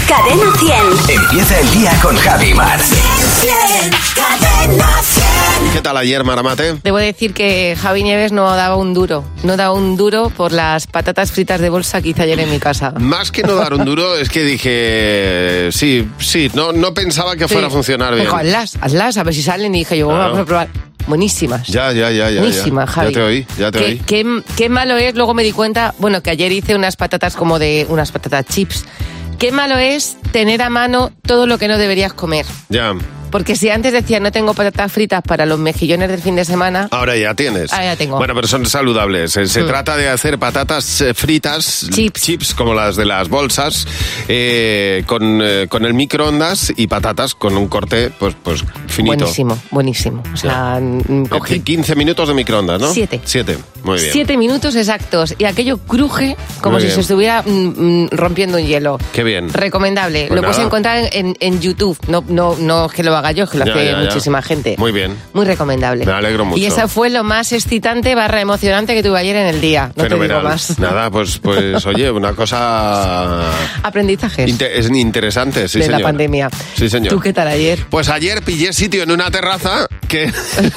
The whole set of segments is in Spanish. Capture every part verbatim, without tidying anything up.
Cadena cien. Empieza el día con Javi Mar. Cadena cien. ¿Qué tal ayer, Maramate? Debo decir que Javi Nieves no daba un duro. No daba un duro por las patatas fritas de bolsa que hice ayer en mi casa. Más que no dar un duro, es que dije... Sí, sí, no, no pensaba que fuera Sí. a funcionar bien. Dijo, hazlas, hazlas, a ver si salen. Y dije yo, Claro. vamos a probar. Buenísimas. Ya, ya, ya, ya. Buenísimas, ya. Javi. Ya te oí, ya te qué, oí. Qué, qué malo es, luego me di cuenta, bueno, que ayer hice unas patatas como de... Unas patatas chips. Qué malo es tener a mano todo lo que no deberías comer. Ya. Porque si antes decía no tengo patatas fritas para los mejillones del fin de semana... Ahora ya tienes. Ahora ya tengo. Bueno, pero son saludables. Se, se Mm. trata de hacer patatas eh, fritas, Chips. chips como las de las bolsas, eh, con, eh, con el microondas y patatas con un corte pues, pues finito. Buenísimo, buenísimo. O sea, mm, cogí quince minutos de microondas, ¿no? Siete. Siete, muy bien. siete minutos exactos y aquello cruje como Muy si bien. se estuviera mm, mm, rompiendo un hielo. Qué bien. Recomendable. Pues lo puedes nada. encontrar en, en YouTube. No, no, no es que lo haga yo, es que lo Ya, hace ya, ya. muchísima gente. Muy bien. Muy recomendable. Me alegro mucho. Y esa fue lo más excitante barra emocionante que tuve ayer en el día. No Fenomenal. te digo más. Nada, pues, pues oye, una cosa Aprendizajes inte- es interesante, sí, de señor. la pandemia. Sí, señor. ¿Tú qué tal ayer? Pues ayer pillé sitio en una terraza que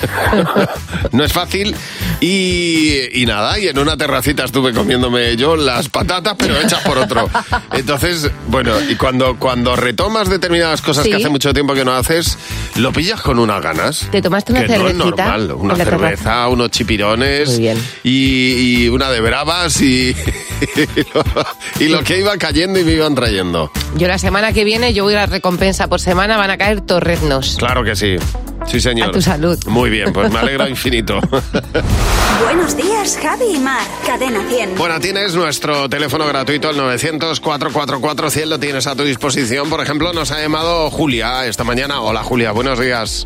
no es fácil y, y nada, y en una terracita estuve comiéndome yo las patatas, pero hechas por otro. Entonces, bueno, y cuando, cuando retomas determinadas cosas Sí. que hace mucho tiempo que no haces, lo pillas con unas ganas. ¿Te tomaste una que no es cervecita normal. Una en la terraza? cerveza, unos chipirones Muy bien. Y, y una de bravas y, y, lo, y lo que iba cayendo y me iban trayendo. Yo la semana que viene, yo voy a la recompensa por semana, van a caer torreznos. Claro que sí. Sí, señor. A tu salud. Muy bien, pues me alegro infinito. Buenos días, Javi y Mar. Cadena cien. Bueno, tienes nuestro teléfono gratuito, el novecientos, cuatrocientos cuarenta y cuatro cien, lo tienes a tu disposición. Por ejemplo, nos ha llamado Julia esta mañana. Hola, Julia, buenos días.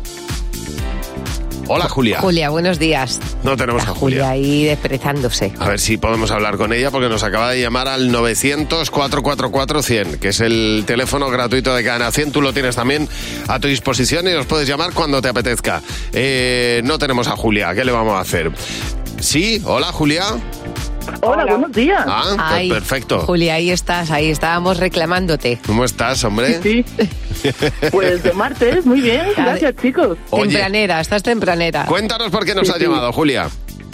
Hola, Julia. Julia, buenos días. No tenemos a Julia Julia. ahí desperezándose. A ver si podemos hablar con ella porque nos acaba de llamar al novecientos, cuatrocientos cuarenta y cuatro cien, que es el teléfono gratuito de Cadena cien. Tú lo tienes también a tu disposición y nos puedes llamar cuando te apetezca. Eh, no tenemos a Julia, ¿qué le vamos a hacer? Sí, hola, Julia. Hola, buenos días. Ah, pues Ay, perfecto. Julia, ahí estás, ahí estábamos reclamándote. ¿Cómo estás, hombre? Sí. Pues de martes, muy bien. Gracias, chicos. Oye. Tempranera, estás tempranera. Cuéntanos por qué nos Sí, has sí. llamado, Julia.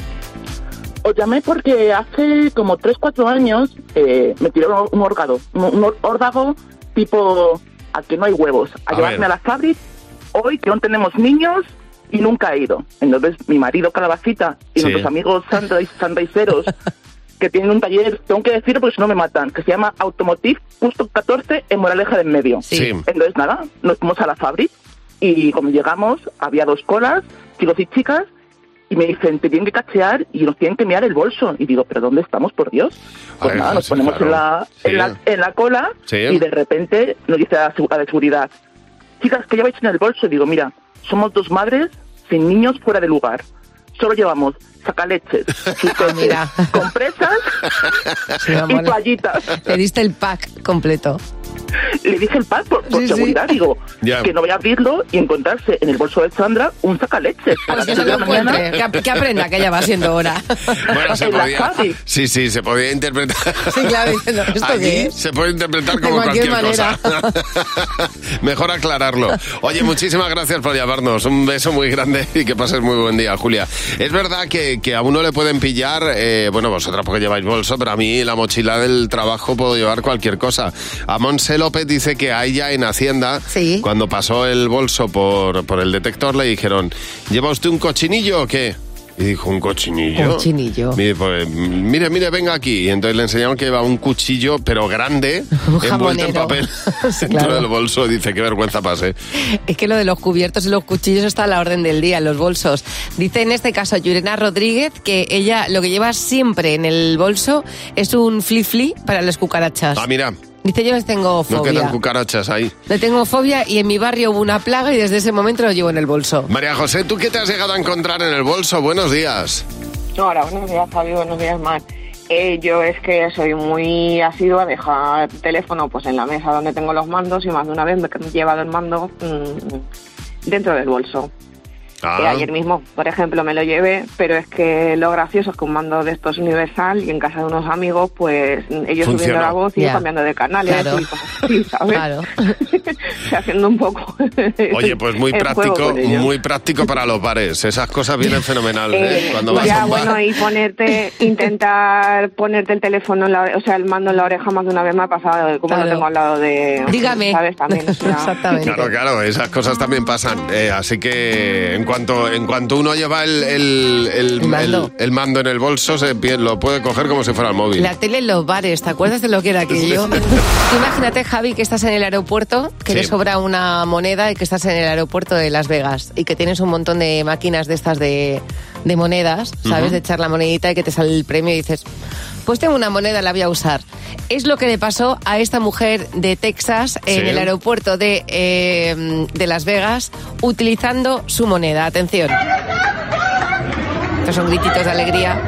Os llamé porque hace como tres cuatro años eh, me tiraron un órgano, un, un órdago tipo a que no hay huevos, a, A llevarme ver. a la fábrica hoy que aún tenemos niños y nunca he ido. Entonces mi marido Calabacita y Sí. nuestros amigos sunrise- sunriseros que tienen un taller, tengo que decirlo porque si no me matan, que se llama Automotive Punto catorce en Moraleja del Medio. Sí. Sí. Entonces, nada, nos fuimos a la fábrica y cuando llegamos había dos colas, chicos y chicas, y me dicen, te tienen que cachear y nos tienen que mirar el bolso. Y digo, ¿pero dónde estamos, por Dios? Pues Ay, nada, nos sí, ponemos claro. en, la, Sí. en, la, en la cola Sí. y de repente nos dice la, segu- la de seguridad, chicas, ¿qué lleváis en el bolso? Y digo, mira, somos dos madres sin niños fuera de lugar. Solo llevamos sacaleches, chupetes, mira. compresas Sí, y vamos, toallitas. te diste el pack completo. Le dije el pack por, por Sí, sí. seguridad, digo, Ya. que no voy a abrirlo y encontrarse en el bolso de Sandra un sacaleches. A Pues las que seis se de lo la mañana. encuentre, que, ap- que aprenda que ya va siendo hora. Bueno, se En la podía... fábrica. Sí, sí, se podía interpretar... Sí, claro, diciendo, ¿esto Allí qué es? se puede interpretar De como cualquier cualquier, cosa. Mejor aclararlo. Oye, muchísimas gracias por llamarnos. Un beso muy grande y que pases muy buen día, Julia. Es verdad que, que a uno le pueden pillar, eh, bueno, vosotras porque lleváis bolso, pero a mí la mochila del trabajo puedo llevar cualquier cosa. A Monse López dice que a ella en Hacienda, Sí. cuando pasó el bolso por, por el detector, le dijeron, ¿lleva usted un cochinillo o qué? Y dijo, ¿un cochinillo? Cochinillo. Mire, pues, mire, mire, venga aquí. Y entonces le enseñaron que lleva un cuchillo, pero grande, Un envuelto en jamonero. papel Sí, dentro claro. del bolso. Dice, qué vergüenza pase. Es que lo de los cubiertos y los cuchillos está a la orden del día en los bolsos. Dice en este caso Yurena Rodríguez que ella lo que lleva siempre en el bolso es un flip-flip para las cucarachas. Ah, mira, Dice, yo les tengo no quedan fobia. cucarachas ahí. Le tengo fobia y en mi barrio hubo una plaga y desde ese momento lo llevo en el bolso. María José, ¿tú qué te has llegado a encontrar en el bolso? Buenos días. Hola, buenos días, Javi, buenos días, Mar. Eh, yo es que soy muy asidua a dejar el teléfono pues en la mesa donde tengo los mandos y más de una vez me he llevado el mando mmm, dentro del bolso. Ah. Eh, ayer mismo, por ejemplo, me lo llevé, pero es que lo gracioso es que un mando de estos universal y en casa de unos amigos, pues ellos Funcionó. subiendo la voz y Ya. cambiando de canales Claro. y cosas así, ¿sabes? Claro. O sea, haciendo un poco... Oye, pues muy el juego práctico, con ellos. muy práctico para los bares. Esas cosas vienen fenomenal, ¿eh? Eh, Cuando vas ya, a un bar. bueno, y ponerte, intentar ponerte el teléfono, en la, ore- o sea, el mando en la oreja más de una vez me ha pasado, como Claro. lo tengo al lado de... Dígame. ¿Sabes? También, o sea, Exactamente. Claro, claro, esas cosas también pasan. Eh, así que en cuanto en cuanto uno lleva el, el, el, El mando. el- el mando en el bolso, se pi- lo puede coger como si fuera el móvil. La tele en los bares, ¿te acuerdas de lo que era aquello? Imagínate, Javi, que estás en el aeropuerto, que Sí. le sobra una moneda y que estás en el aeropuerto de Las Vegas y que tienes un montón de máquinas de estas de, de monedas, ¿sabes? Ujú. De echar la monedita y que te sale el premio y dices, pues tengo una moneda, la voy a usar. Es lo que le pasó a esta mujer de Texas en Sí. el aeropuerto de, eh, de Las Vegas utilizando su moneda. Atención. Estos son grititos de alegría.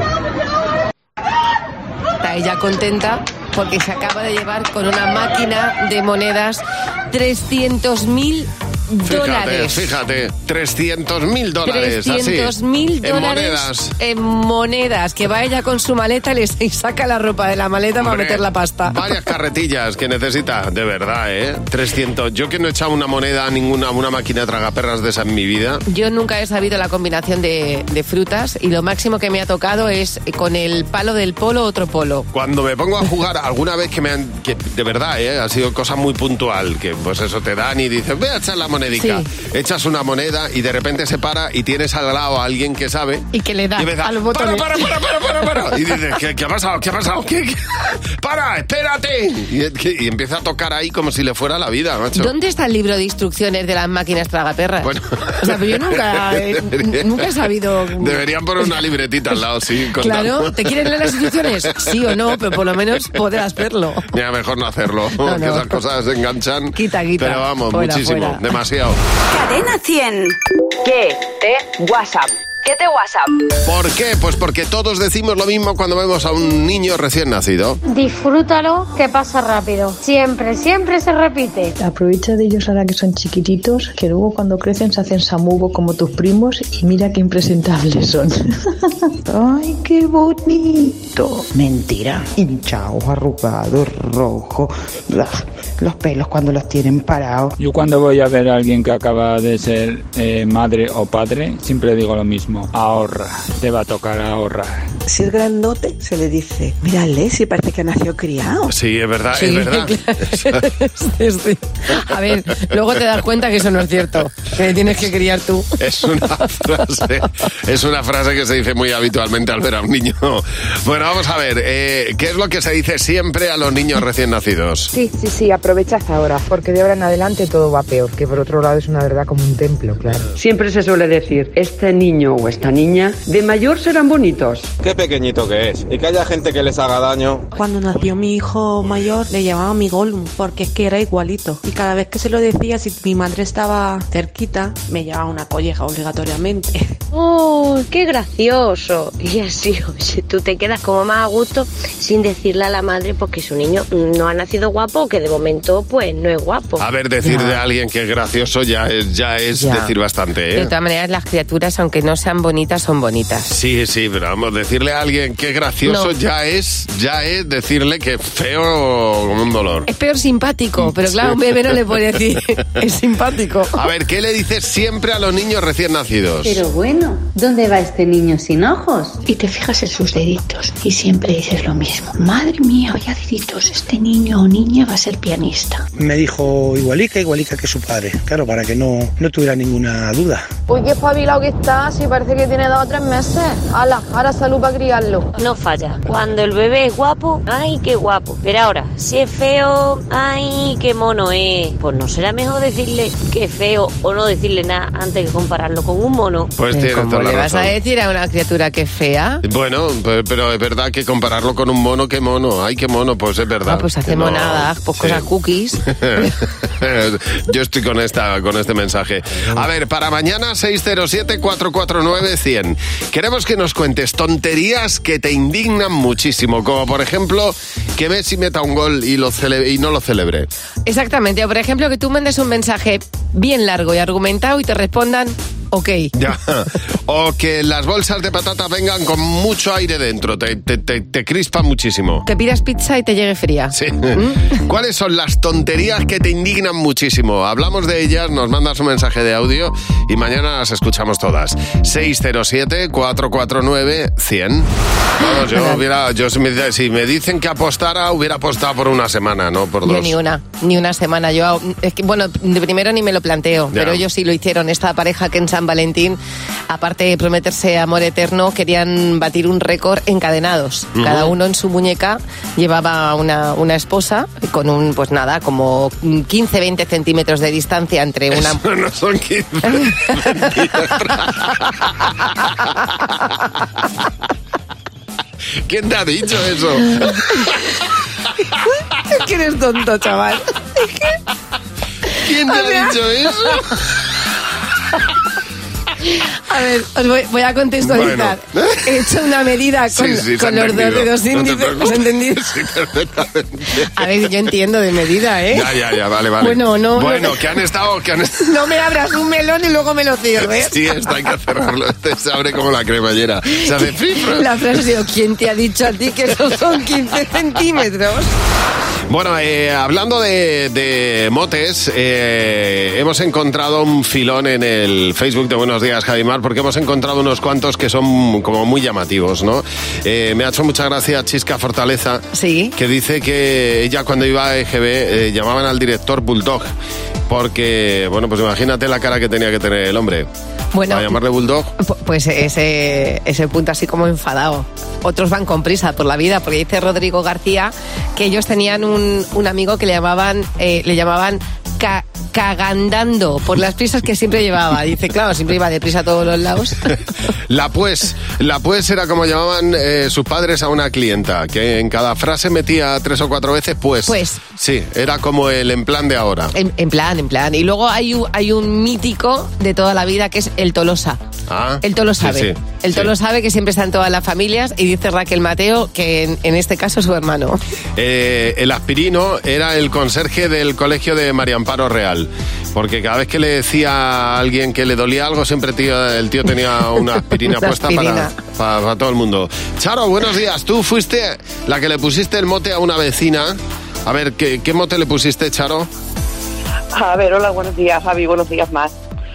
Está ella contenta porque se acaba de llevar con una máquina de monedas trescientos mil Fíjate, dólares. fíjate, trescientos mil dólares. trescientos mil En dólares monedas. en monedas. Que va ella con su maleta y, le, y saca la ropa de la maleta para Hombre, meter la pasta. Varias carretillas que necesita, de verdad, ¿eh? trescientos. Yo que no he echado una moneda a ninguna una máquina tragaperras de esa en mi vida. Yo nunca he sabido la combinación de, de frutas y lo máximo que me ha tocado es con el palo del polo otro polo. Cuando me pongo a jugar, alguna vez que me han... Que, de verdad, ¿eh? Ha sido cosa muy puntual, que pues eso te dan y dices, ve a echar la monedica. Sí. Echas una moneda y de repente se para y tienes al lado a alguien que sabe. Y que le da y empieza, a los para, botones. para, para, para, para, para. Y dices, ¿qué, qué ha pasado? ¿Qué ha pasado? ¿Qué, qué? ¡Para, espérate! Y, y empieza a tocar ahí como si le fuera la vida, macho. ¿Dónde está el libro de instrucciones de las máquinas tragaperras? Bueno. O sea, pero yo nunca, eh, Debería- nunca he sabido... Deberían poner una libretita al lado, sí. con Claro, la- ¿te quieren leer las instrucciones? Sí o no, pero por lo menos podrás verlo. Ya, mejor no hacerlo, No, porque no. esas cosas enganchan. Quita, quita. Pero vamos, Fuera, muchísimo, fuera. demasiado. Cadena cien. ¿Qué te WhatsApp? ¿Qué te WhatsApp? ¿Por qué? Pues porque todos decimos lo mismo cuando vemos a un niño recién nacido. Disfrútalo, que pasa rápido. Siempre, siempre se repite. Aprovecha de ellos ahora que son chiquititos, que luego cuando crecen se hacen samugo como tus primos y mira qué impresentables son. ¡Ay, qué bonito! Mentira. Hinchados, arrugados, rojos. Ugh, los pelos cuando los tienen parados. Yo cuando voy a ver a alguien que acaba de ser eh, madre o padre, siempre digo lo mismo. Ahorra, te va a tocar ahorrar. Si es grandote, se le dice, mírale, si parece que nació criado. Sí, es verdad, Sí, es verdad. Sí, sí. A ver, luego te das cuenta que eso no es cierto, que tienes que criar tú. Es una frase, es una frase que se dice muy habitualmente al ver a un niño. Bueno, vamos a ver, eh, ¿qué es lo que se dice siempre a los niños recién nacidos? Sí, sí, sí, aprovecha hasta ahora, porque de ahora en adelante todo va peor, que por otro lado es una verdad como un templo, claro. Siempre se suele decir, este niño o esta niña de mayor serán bonitos. Qué pequeñito que es, y que haya gente que les haga daño. Cuando nació mi hijo mayor le llamaba mi Gollum, porque es que era igualito. Y cada vez que se lo decía, si mi madre estaba cerquita, me llevaba una colleja obligatoriamente. ¡Oh, qué gracioso! Y así, oye, tú te quedas como más a gusto sin decirle a la madre porque su niño no ha nacido guapo, que de momento pues no es guapo. A ver, decir Ya. de alguien que es gracioso ya es, ya es Ya. decir bastante, ¿eh? De todas maneras, las criaturas, aunque no sean bonitas, son bonitas. Sí, sí, pero vamos, decirle a alguien que es gracioso No. ya es ya es decirle que es feo como un dolor. Es peor simpático, pero claro, a un bebé no le puede decir es simpático. A ver, ¿qué le dices siempre a los niños recién nacidos? Pero bueno, ¿dónde va este niño sin ojos? Y te fijas en sus deditos y siempre dices lo mismo. Madre mía, vaya deditos, este niño o niña va a ser pianista. Me dijo igualica, igualica que su padre, claro, para que no, no tuviera ninguna duda. Uy, qué espabilado que está, si parece que tiene dos o tres meses. Ala, ahora salud para criarlo. No falla. Cuando el bebé es guapo, ¡ay, qué guapo! Pero ahora, si es feo, ¡ay, qué mono es! Pues no será mejor decirle que es feo o no decirle nada antes que compararlo con un mono. Pues tienes ¿Cómo toda la le vas razón. a decir a una criatura que es fea? Bueno, pe- pero es verdad que compararlo con un mono, qué mono, ay, qué mono, pues es verdad. Ah, pues que hacemos no- nada, pues sí. cosas cookies. Yo estoy con esta con este mensaje. A ver, para mañana seis cero siete, cuatro cuatro nueve, cien. Queremos que nos cuentes tonterías que te indignan muchísimo, como por ejemplo que Messi meta un gol y, lo cele- y no lo celebre. Exactamente, o por ejemplo que tú mandes un mensaje bien largo y argumentado y te respondan Ok. Ya. O que las bolsas de patata vengan con mucho aire dentro, te, te, te, te crispa muchísimo. Que pidas pizza y te llegue fría. Sí. ¿Mm? ¿Cuáles son las tonterías que te indignan muchísimo? Hablamos de ellas, nos mandas un mensaje de audio y mañana las escuchamos todas. seis cero siete, cuatro cuatro nueve, cien. Vamos, yo hubiera, yo si me, si me dicen que apostara, hubiera apostado por una semana, no por dos. Yo ni una, ni una semana. Yo, es que, bueno, de primero ni me lo planteo, ya. Pero ellos sí lo hicieron. Esta pareja que en San Valentín, aparte de prometerse amor eterno, querían batir un récord encadenados. Uh-huh. Cada uno en su muñeca llevaba una, una esposa con un, pues nada, como quince, veinte centímetros de distancia entre una... Eso no son quince ¿Quién te ha dicho eso? Es que eres tonto, chaval. ¿Quién te ha dicho eso? A ver, os voy, voy a contextualizar. Bueno. He hecho una medida con, sí, sí, con los dos dedos índices. ¿Has entendido? Sí, perfectamente. A ver, yo entiendo de medida, ¿eh? Ya, ya, ya, vale, vale. Bueno, no. Bueno, no, que han estado... Que han... No me abras un melón y luego me lo cierres. Sí, esto hay que cerrarlo. Este se abre como la cremallera. Se hace fifra. La frase ha sido, ¿quién te ha dicho a ti que esos son quince centímetros? Bueno, eh, hablando de, de motes, eh, hemos encontrado un filón en el Facebook de Buenos Días, Javi Mar, porque hemos encontrado unos cuantos que son como muy llamativos, ¿no? Eh, me ha hecho mucha gracia Chisca Fortaleza, ¿sí? Que dice que ella cuando iba a E G B eh, llamaban al director Bulldog, porque, bueno, pues imagínate la cara que tenía que tener el hombre. Bueno, ¿a llamarle Bulldog? Pues ese, ese punto así como enfadado. Otros van con prisa por la vida, porque dice Rodrigo García que ellos tenían un, un amigo que le llamaban, eh, le llamaban ca, cagandando por las prisas que siempre llevaba. Dice, claro, siempre iba deprisa a todos los lados. La pues, la pues era como llamaban eh, sus padres a una clienta, que en cada frase metía tres o cuatro veces pues. Pues. Sí, era como el en plan de ahora. En, en plan, en plan. Y luego hay un, hay un mítico de toda la vida que es el Tolosa. Ah, el Tolo sabe. Sí, sí, el Tolo sí. sabe que siempre está en todas las familias y dice Raquel Mateo que en, en este caso es su hermano. Eh, el aspirino era el conserje del colegio de María Amparo Real, porque cada vez que le decía a alguien que le dolía algo, siempre tío, el tío tenía una aspirina una puesta aspirina. Para, para, para todo el mundo. Charo, buenos días. Tú fuiste la que le pusiste el mote a una vecina. A ver, ¿qué, qué mote le pusiste, Charo? A ver, hola, buenos días, Javi, buenos días más.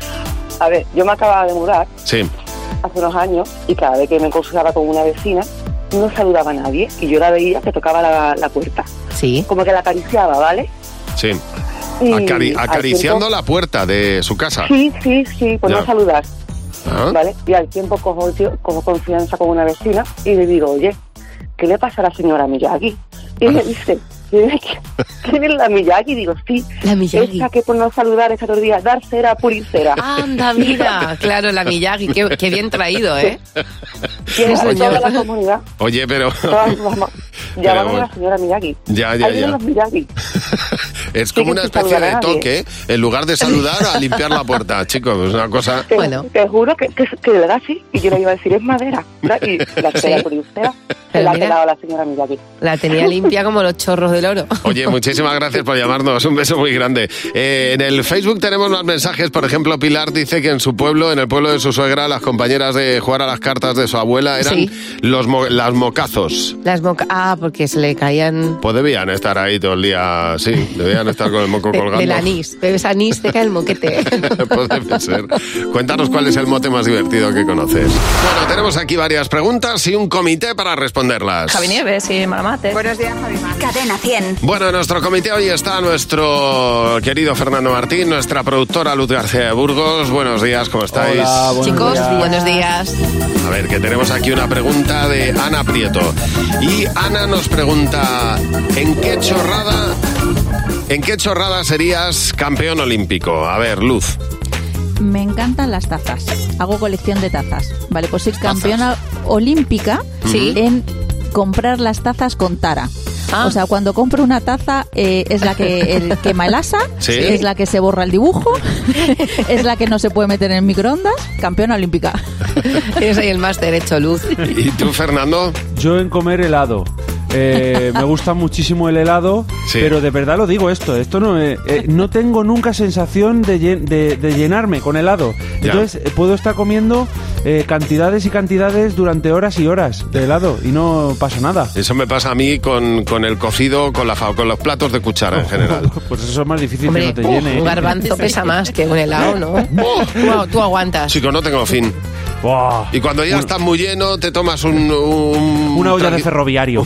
A ver, yo me acababa de mudar sí. hace unos años y cada vez que me cruzaba con una vecina no saludaba a nadie y yo la veía que tocaba la, la puerta. Sí. Como que la acariciaba, ¿vale? Sí. Acari- acariciando tiempo, la puerta de su casa. Sí, sí, sí, por ya. no saludar. ¿Ah? ¿Vale? Y al tiempo cojo, cojo confianza con una vecina y le digo, oye, ¿qué le pasa a la señora Miyagi? Y ella dice, ¿quién es la Miyagi? Digo, sí, la Miyagi. Esa que por no saludar esa todo el día, dar cera, pulir cera. Anda, mira, claro, la Miyagi, qué, qué bien traído, ¿eh? Tienes toda la comunidad. Oye, pero... Llamamos a la señora Miyagi. Ya, ya, ya. Los Miyagi. Es como una especie de toque, en lugar de saludar, a limpiar la puerta. Chicos, es una cosa... Te, bueno. te juro que, que, que de verdad sí, y yo le iba a decir, es madera. Y la cera, pulir cera, se la ha pelado la señora Miyagi. La tenía limpia como los chorros del oro. Oye, muchísimas gracias por llamarnos. Un beso muy grande. Eh, en el Facebook tenemos más mensajes. Por ejemplo, Pilar dice que en su pueblo, en el pueblo de su suegra, las compañeras de jugar a las cartas de su abuela eran sí. los mo- las mocazos. Las moca- Ah, porque se le caían... Pues debían estar ahí todo el día, sí. Debían estar con el moco de, colgando. Del anís. Bebes anís, te cae el moquete. Puede ser. Cuéntanos cuál es el mote más divertido que conoces. Bueno, tenemos aquí varias preguntas y un comité para responderlas. Javi Nieves y Maramate. Buenos días, Javi Mar. Cadena cien. Bueno, en nuestro comité hoy está nuestro querido Fernando Martín, nuestra productora Luz García de Burgos. Buenos días, ¿cómo estáis? Hola, buenos Chicos, días. buenos días. A ver, que tenemos aquí una pregunta de Ana Prieto. Y Ana nos pregunta, ¿en qué chorrada, en qué chorrada serías campeón olímpico? A ver, Luz. Me encantan las tazas. Hago colección de tazas. Vale, pues soy campeona olímpica ¿sí? en comprar las tazas con tara. Ah. O sea, cuando compro una taza eh, es la que el quema el asa, ¿sí? es la que se borra el dibujo, es la que no se puede meter en el microondas. Campeona olímpica. Tienes ahí el máster hecho, Luz. ¿Y tú, Fernando? Yo en comer helado. Eh, me gusta muchísimo el helado, sí. Pero de verdad lo digo esto, esto no eh, eh, no tengo nunca sensación de, llen, de, de llenarme con helado. Entonces eh, puedo estar comiendo eh, cantidades y cantidades durante horas y horas de helado y no pasa nada. Eso me pasa a mí con, con el cocido, con, la, con los platos de cuchara en general. Pues eso es más difícil. Hombre, que no te llene. Un garbanzo pesa más que un helado, ¿no? tú, tú aguantas. Chico, no tengo fin. Wow. Y cuando ya estás muy lleno, te tomas un... un una olla tranqui... de ferroviario.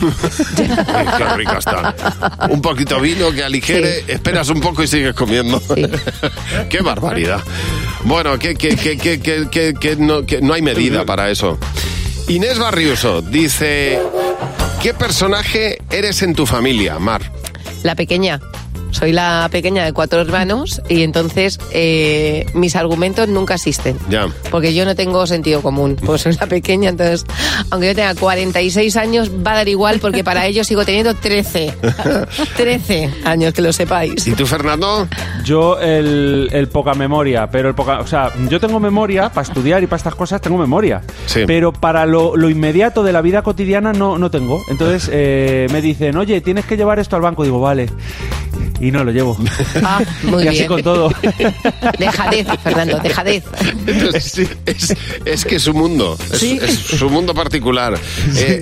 Ay, qué rica está. Un poquito vino que aligere, sí. Esperas un poco y sigues comiendo. Sí. Qué barbaridad. Bueno, que, que, que, que, que, que, que, no, que no hay medida para eso. Inés Barriuso dice... ¿Qué personaje eres en tu familia, Mar? La pequeña. Soy la pequeña de cuatro hermanos y entonces eh, mis argumentos nunca existen. Ya. Porque yo no tengo sentido común. Pues soy la pequeña, entonces, aunque yo tenga cuarenta y seis años, va a dar igual porque para ellos sigo teniendo trece. trece años, que lo sepáis. ¿Y tú, Fernando? Yo el, el poca memoria, pero el poca... O sea, yo tengo memoria para estudiar y para estas cosas, tengo memoria. Sí. Pero para lo, lo inmediato de la vida cotidiana no, no tengo. Entonces eh, me dicen, oye, tienes que llevar esto al banco. Digo, vale. Y no lo llevo. Ah, muy y bien. así con todo. Dejadez, Fernando, dejadez. Es, es, es que es su mundo. Es, ¿Sí? es su mundo particular. Eh,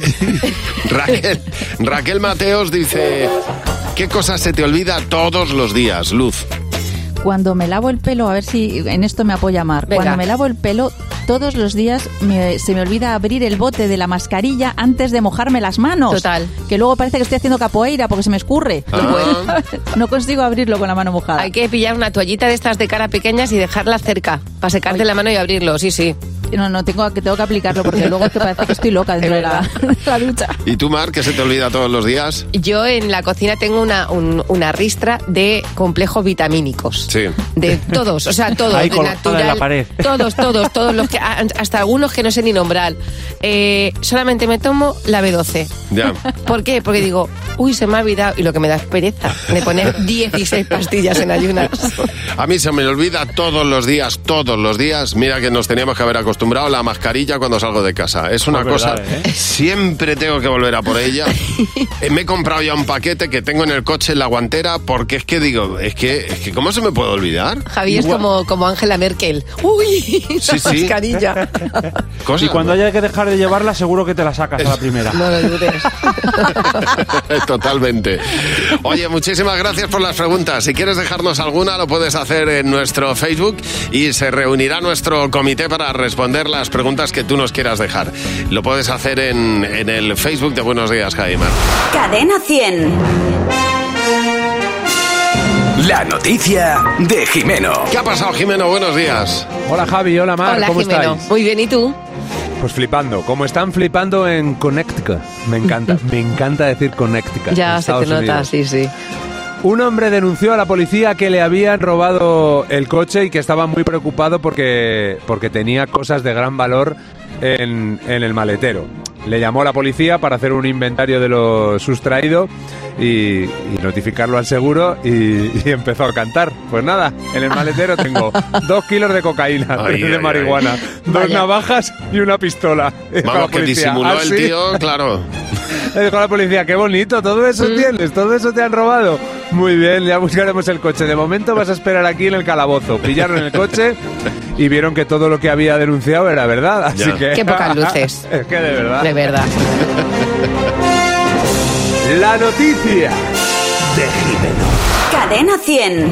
Raquel, Raquel Mateos dice... ¿Qué cosa se te olvida todos los días, Luz? Cuando me lavo el pelo, a ver si en esto me apoya Mar. Venga. Cuando me lavo el pelo, todos los días me, se me olvida abrir el bote de la mascarilla antes de mojarme las manos. Total. Que luego parece que estoy haciendo capoeira porque se me escurre. Ah. No consigo abrirlo con la mano mojada. Hay que pillar una toallita de estas de cara pequeñas y dejarlas cerca para secarte la mano y abrirlo, sí, sí. No, no, tengo que, tengo que aplicarlo porque luego es que parece que estoy loca dentro de la, de la ducha. ¿Y tú, Mar, qué se te olvida todos los días? Yo en la cocina tengo una, un, una ristra de complejos vitamínicos. Sí. De todos, o sea, todos. Ahí de colgada natural. en la pared. Todos, todos, todos. Los que, hasta algunos que no sé ni nombrar. Eh, solamente me tomo la B doce. Ya. ¿Por qué? Porque digo, uy, se me ha olvidado. Y lo que me da es pereza de poner dieciséis pastillas en ayunas. A mí se me olvida todos los días, todos los días. Mira que nos teníamos que haber acostumbrado a la mascarilla cuando salgo de casa. Es una Es cosa... verdad, ¿eh? Siempre tengo que volver a por ella. Eh, Me he comprado ya un paquete que tengo en el coche en la guantera porque es que digo, es que, es que ¿cómo se me puede olvidar? Javi es Igual. como, como Angela Merkel. Uy, Sí, la sí. mascarilla. Cosa, Y cuando haya que dejar de llevarla, seguro que te la sacas a la primera. No lo dudes. Totalmente. Oye, muchísimas gracias por las preguntas. Si quieres dejarnos alguna, lo puedes hacer en nuestro Facebook y se reunirá nuestro comité para responder las preguntas que tú nos quieras dejar. Lo puedes hacer en, en el Facebook de Buenos Días, Javi Mar. Cadena cien. La noticia de Jimeno. ¿Qué ha pasado, Jimeno? Buenos días. Hola Javi, hola Mar, Hola, ¿cómo Jimeno. estáis? Muy bien, ¿y tú? Pues flipando, como están flipando en Connecticut. Me encanta, me encanta decir Connecticut. Ya en se te Estados nota, Unidos. sí, sí. Un hombre denunció a la policía que le habían robado el coche y que estaba muy preocupado porque, porque tenía cosas de gran valor en, en el maletero. Le llamó a la policía para hacer un inventario de lo sustraído y, y notificarlo al seguro y, y empezó a cantar. Pues nada, en el maletero tengo dos kilos de cocaína, Ay, de ay, marihuana, ay. dos Vaya. navajas y una pistola. Dijo la Vamos, que policía, disimuló ¿ah, el sí? tío, claro. Le dijo a la policía, qué bonito, todo eso Mm. tienes, todo eso te han robado. Muy bien, ya buscaremos el coche. De momento vas a esperar aquí en el calabozo. Pillaron el coche y vieron que todo lo que había denunciado era verdad. Así Ya. que... Qué pocas luces. Es que de verdad. De verdad. La noticia de Jimeno. Cadena cien.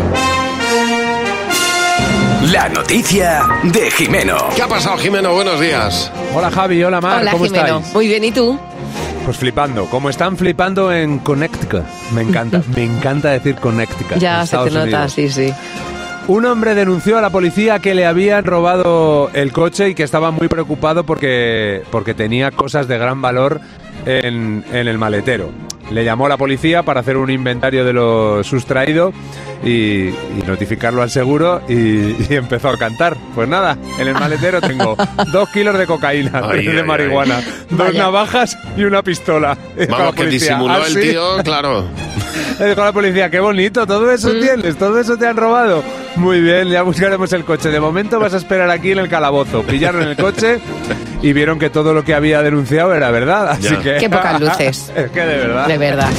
La noticia de Jimeno. ¿Qué ha pasado, Jimeno? Buenos días. Hola Javi, hola Mar, Hola, ¿cómo Jimeno. estáis? Muy bien, ¿y tú? Pues flipando, como están flipando en Connecticut. Me encanta, me encanta decir Connecticut. Ya en se te Estados nota, Unidos. sí, sí. Un hombre denunció a la policía que le habían robado el coche y que estaba muy preocupado porque, porque tenía cosas de gran valor en, en el maletero. Le llamó a la policía para hacer un inventario de lo sustraído y, y notificarlo al seguro y, y empezó a cantar. Pues nada, en el maletero tengo dos kilos de cocaína, Ay, de ay, marihuana, dos Vaya. navajas y una pistola. Dijo la Vamos, que policía, disimuló ¿ah, el sí? tío, claro. Le dijo a la policía, qué bonito, todo eso Mm. tienes, todo eso te han robado. Muy bien, ya buscaremos el coche. De momento vas a esperar aquí en el calabozo. Pillaron el coche y vieron que todo lo que había denunciado era verdad. Así Ya. que... Qué pocas luces. Es que de verdad. De verdad.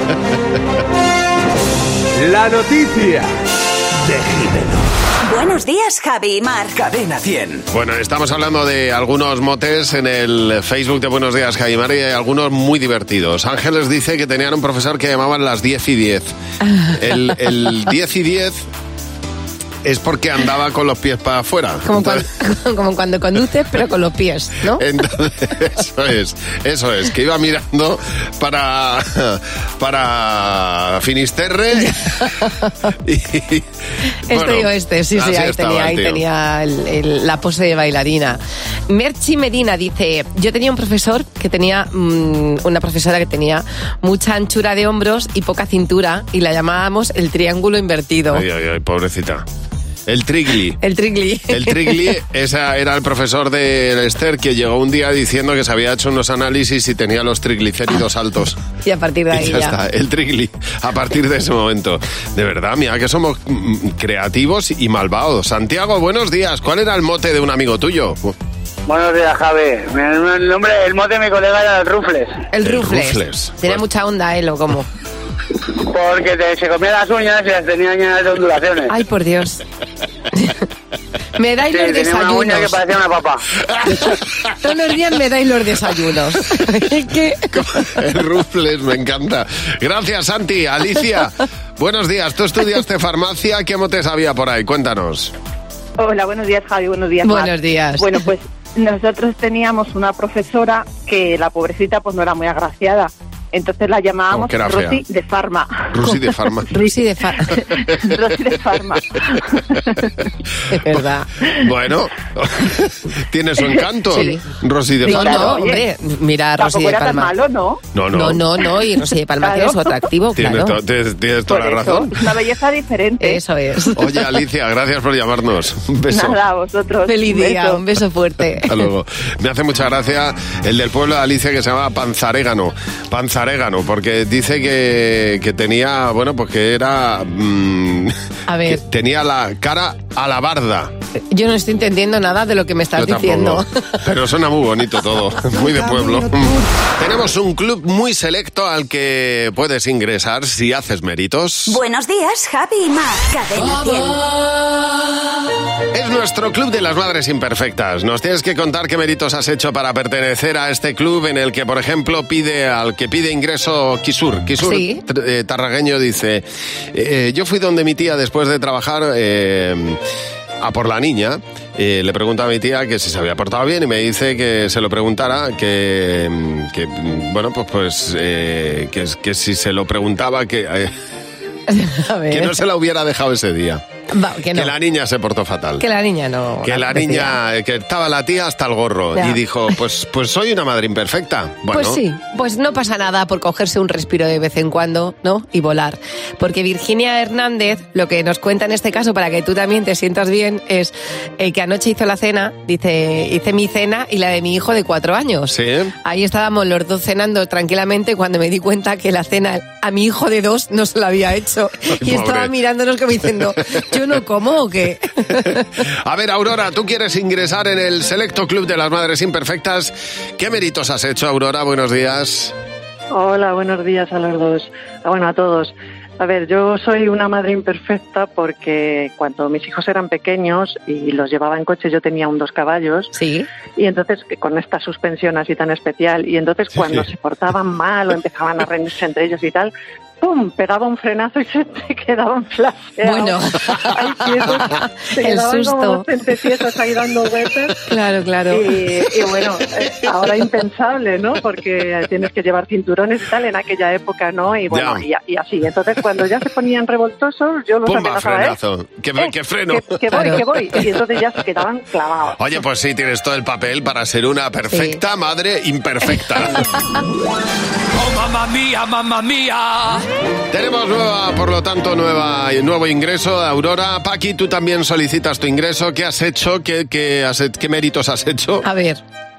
La noticia de Jimeno. Buenos días, Javi y Mar. Cadena cien. Bueno, estamos hablando de algunos motes en el Facebook de Buenos Días, Jaimar, y hay algunos muy divertidos. Ángeles dice que tenían un profesor que llamaban las diez y diez. El, el diez y diez es porque andaba con los pies para afuera. Como, Entonces, cuando, como cuando conduces, pero con los pies, ¿no? Entonces, eso es, eso es, que iba mirando para, para Finisterre y, Este bueno, y oeste, sí, sí, así ahí estaba tenía, el ahí tío. tenía el- el- la pose de bailarina. Merchi Medina dice, yo tenía un profesor que tenía, mm, una profesora que tenía mucha anchura de hombros y poca cintura y la llamábamos el triángulo invertido. Ay, ay, ay, pobrecita. El Trigli. El trigli. El Trigli esa era el profesor de Esther que llegó un día diciendo que se había hecho unos análisis y tenía los triglicéridos altos. Y a partir de ahí Y ya ya. está, el Trigli, a partir de ese momento. De verdad, mira que somos mm, creativos y malvados. Santiago, buenos días. ¿Cuál era el mote de un amigo tuyo? Buenos días, Javi. El nombre, el mote de mi colega era el Rufles. El El Rufles. Rufles. Tenía mucha onda, él, o cómo. Porque te- se comía las uñas y las tenía llenas de ondulaciones. Ay, por Dios. Me dais Sí, los tenía una uña que desayunos. parecía una papa. Todos los días me dais los desayunos. ¿Qué? El Rufles, me encanta. Gracias, Santi. Alicia, buenos días. Tú estudiaste farmacia. ¿Qué motes había por ahí? Cuéntanos. Hola, buenos días, Javi, buenos días, Mar. Buenos días. Bueno, pues nosotros teníamos una profesora que la pobrecita pues no era muy agraciada. Entonces la llamábamos ¿Cómo que era fea? Rosy de Farma. Rusi de farma. Rosy de Farma. Rosy de Farma. Es verdad. Bueno, tiene su encanto, Sí. Rosy de No, farma. no, hombre, mira a Rosy Tampoco de era tan Palma. malo, ¿no? No, no. No, no, no, y Rosy de Palma Claro. tiene su atractivo, Tienes, claro. to- tienes- tienes toda Por la eso, razón. es una belleza diferente. Eso es. Oye, Alicia, gracias por llamarnos. Un beso. Nada, a vosotros. Feliz Un día, beso. un beso fuerte. Hasta luego. Me hace mucha gracia el del pueblo de Alicia que se llama Panzarégano. Panzarégano, porque dice que, que tenía, bueno, pues que era... mm, A ver. que tenía la cara a la barda. Yo no estoy entendiendo nada de lo que me estás Yo diciendo. tampoco. Pero suena muy bonito todo, muy de pueblo. Tenemos un club muy selecto al que puedes ingresar si haces méritos. Buenos días, Javi y Mar. Cadena cien. Es nuestro club de las madres imperfectas. Nos tienes que contar qué méritos has hecho para pertenecer a este club en el que, por ejemplo, pide al que pide ingreso Kisur. Kisur, Sí. tr- eh, tarragueño, dice, eh, yo fui donde mi tía después de trabajar eh, a por la niña. Eh, le pregunta a mi tía que si se había portado bien y me dice que se lo preguntara, que, que bueno, pues, pues eh, que, que si se lo preguntaba, que, eh, A ver. que no se la hubiera dejado ese día. Va, que no. Que la niña se portó fatal. Que la niña no. Que la decía. niña, que estaba la tía hasta el gorro Ya. y dijo, pues, pues soy una madre imperfecta. Bueno, Pues sí, pues no pasa nada por cogerse un respiro de vez en cuando, ¿no? Y volar. Porque Virginia Hernández, lo que nos cuenta en este caso, para que tú también te sientas bien, es eh, que anoche hizo la cena, dice, hice mi cena y la de mi hijo de cuatro años. Sí. Ahí estábamos los dos cenando tranquilamente cuando me di cuenta que la cena a mi hijo de dos no se la había hecho. Ay, Y estaba pobre. mirándonos como diciendo, ¿yo no como o qué? A ver, Aurora, tú quieres ingresar en el selecto club de las madres imperfectas. ¿Qué méritos has hecho, Aurora? Buenos días. Hola, buenos días a los dos. Ah, Bueno, a todos. A ver, yo soy una madre imperfecta porque cuando mis hijos eran pequeños y los llevaba en coche, yo tenía un dos caballos. Sí. Y entonces, que con esta suspensión así tan especial, y entonces cuando se portaban mal o empezaban a reñirse entre ellos y tal, ¡pum!, pegaba un frenazo y se te quedaban flasheados. Bueno. Ahí quietos, se El quedaban susto. como dos centeciesas ahí dando vueltas. Claro, claro. Y, y bueno, eh, ahora impensable, ¿no? Porque tienes que llevar cinturones y tal, en aquella época, ¿no? Y bueno, y, y así. Entonces, cuando ya se ponían revoltosos, yo los Pumba, amenazaba, ¿eh? frenazo. Que, Eh, que freno. Que, que voy, que voy. Y entonces ya se quedaban clavados. Oye, pues sí, tienes todo el papel para ser una perfecta madre imperfecta. Oh, mamma mía, mamma mía. Tenemos nueva, por lo tanto, nueva, nuevo ingreso, Aurora. Paqui, tú también solicitas tu ingreso. ¿Qué has hecho? ¿Qué, qué, has- qué méritos has hecho? A ver.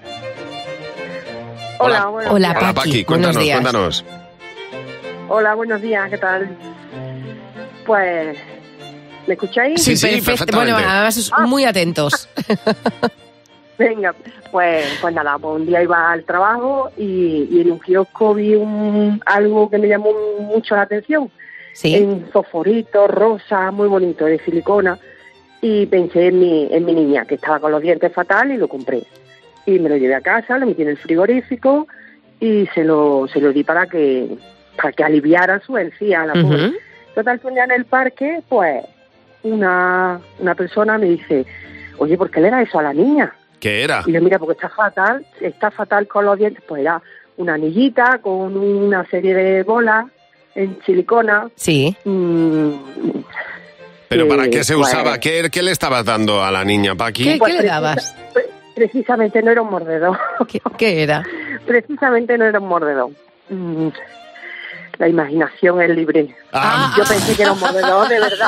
Hola, buenos Hola, días. Hola, Paqui, cuéntanos, Buenos días. cuéntanos. Hola, buenos días, ¿qué tal? Pues ¿Me escucháis? Sí, sí, perfecto. perfectamente. Bueno, además Ah. muy atentos. Venga, pues, pues nada, pues un día iba al trabajo y, y en un kiosco vi un, algo que me llamó mucho la atención. Sí. En fosforito, rosa, muy bonito, de silicona. Y pensé en mi, en mi niña, que estaba con los dientes fatal, y lo compré. Y me lo llevé a casa, lo metí en el frigorífico y se lo, se lo di para que, para que aliviara su encía a la Ujú. pobre. Total, que un día en el parque, pues, una, una persona me dice, oye, ¿por qué le da eso a la niña? ¿Qué era? Y yo, mira, porque está fatal, está fatal con los dientes. Pues era una anillita con una serie de bolas en silicona. Sí. Mm, ¿Pero eh, para qué se pues, usaba? ¿Qué, qué le estabas dando a la niña, Paqui? ¿Qué, Pues qué le precisa- dabas? pre- Precisamente no era un mordedor. ¿Qué, qué era? Precisamente no era un mordedor. Mm, La imaginación es libre. Ah. Yo pensé que era un mordedor, de verdad.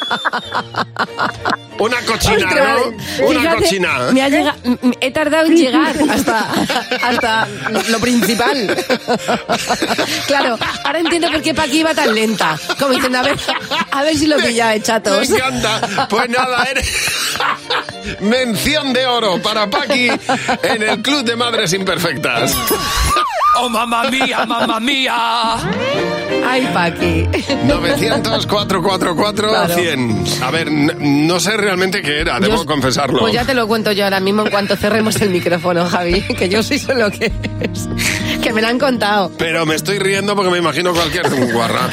Una cochina, ¿no? Una Fíjate, cochina. me ha llegado, m- he tardado en llegar hasta, hasta lo principal. Claro, ahora entiendo por qué Paqui iba tan lenta. Como diciendo, a ver, a ver si lo pilla, eh, chatos. Me encanta. Pues nada, eres... mención de oro para Paqui en el Club de Madres Imperfectas. ¡Oh, mamá mía, mamá mía! Ay, Paqui. novecientos, cuatrocientos cuarenta y cuatro, Claro. cien. A ver, n- no sé realmente qué era, debo Yo- confesarlo. Pues ya te lo cuento yo ahora mismo en cuanto cerremos el micrófono, Javi, que yo sí sé lo que es. Que me lo han contado. Pero me estoy riendo porque me imagino cualquier guarra.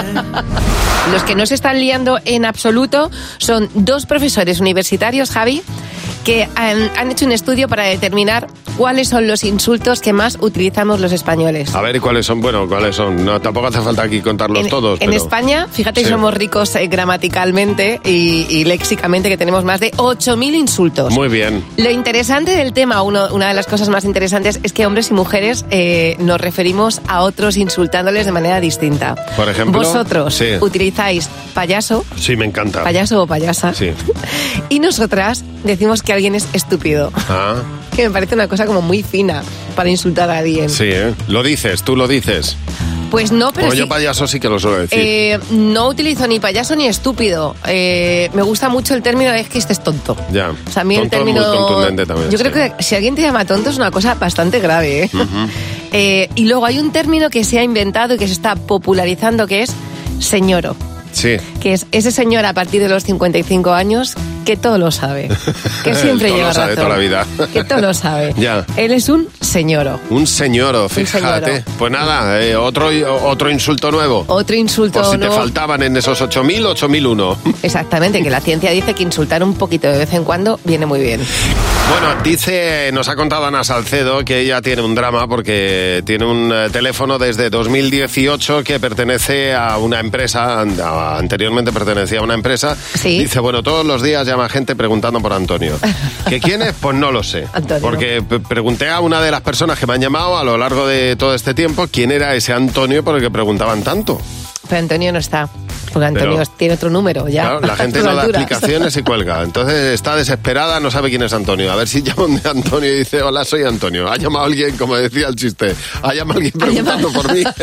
Los que no se están liando en absoluto son dos profesores universitarios, Javi, que han, han hecho un estudio para determinar cuáles son los insultos que más utilizamos los españoles. A ver, ¿y cuáles son? Bueno, ¿cuáles son? No, tampoco hace falta aquí contarlos En, todos. en pero... España, fíjate que Sí. somos ricos eh, gramaticalmente y, y léxicamente, que tenemos más de ocho mil insultos. Muy bien. Lo interesante del tema, uno, una de las cosas más interesantes, es que hombres y mujeres eh, nos referimos a otros insultándoles de manera distinta. Por ejemplo, Vosotros sí. utilizáis payaso, Sí, me encanta. payaso o payasa, Sí. y nosotras decimos que alguien es estúpido, Ah, que me parece una cosa como muy fina para insultar a alguien. sí, ¿eh? Lo dices, tú lo dices. Pues no, pero Como sí, yo payaso sí que lo suelo decir. eh, no utilizo ni payaso ni estúpido. Eh, me gusta mucho el término de es que este es tonto. ya. O sea, a mí el Tonto es término... muy contundente también. Yo sí. creo que si alguien te llama tonto es una cosa bastante grave, ¿eh? Ujú. Eh, y luego hay un término que se ha inventado y que se está popularizando, que es señoro. Sí. Que es ese señor a partir de los cincuenta y cinco años que todo lo sabe. Que siempre Todo lleva lo sabe razón. toda la vida. Que todo lo sabe. Ya. Él es un señoro. Un señoro, fíjate. señoro. Pues nada, eh, otro, otro insulto nuevo. Otro insulto Por si te nuevo. faltaban en esos ocho mil, ocho mil uno. Exactamente, que la ciencia dice que insultar un poquito de vez en cuando viene muy bien. Bueno, dice, nos ha contado Ana Salcedo que ella tiene un drama porque tiene un eh, teléfono desde dos mil dieciocho que pertenece a una empresa, an- a- anteriormente pertenecía a una empresa. Sí. Dice, bueno, todos los días llama gente preguntando por Antonio. ¿Que quién es? Pues no lo sé. Antonio. Porque p- pregunté a una de las personas que me han llamado a lo largo de todo este tiempo quién era ese Antonio por el que preguntaban tanto. Pero Antonio no está. Porque Antonio Pero- tiene otro número ya. Claro, la a gente estas no da alturas. explicaciones y cuelga. Entonces está desesperada, no sabe quién es Antonio. A ver si llama un día Antonio y dice, hola, soy Antonio. Ha llamado alguien, como decía el chiste, ha llamado alguien preguntando por mí.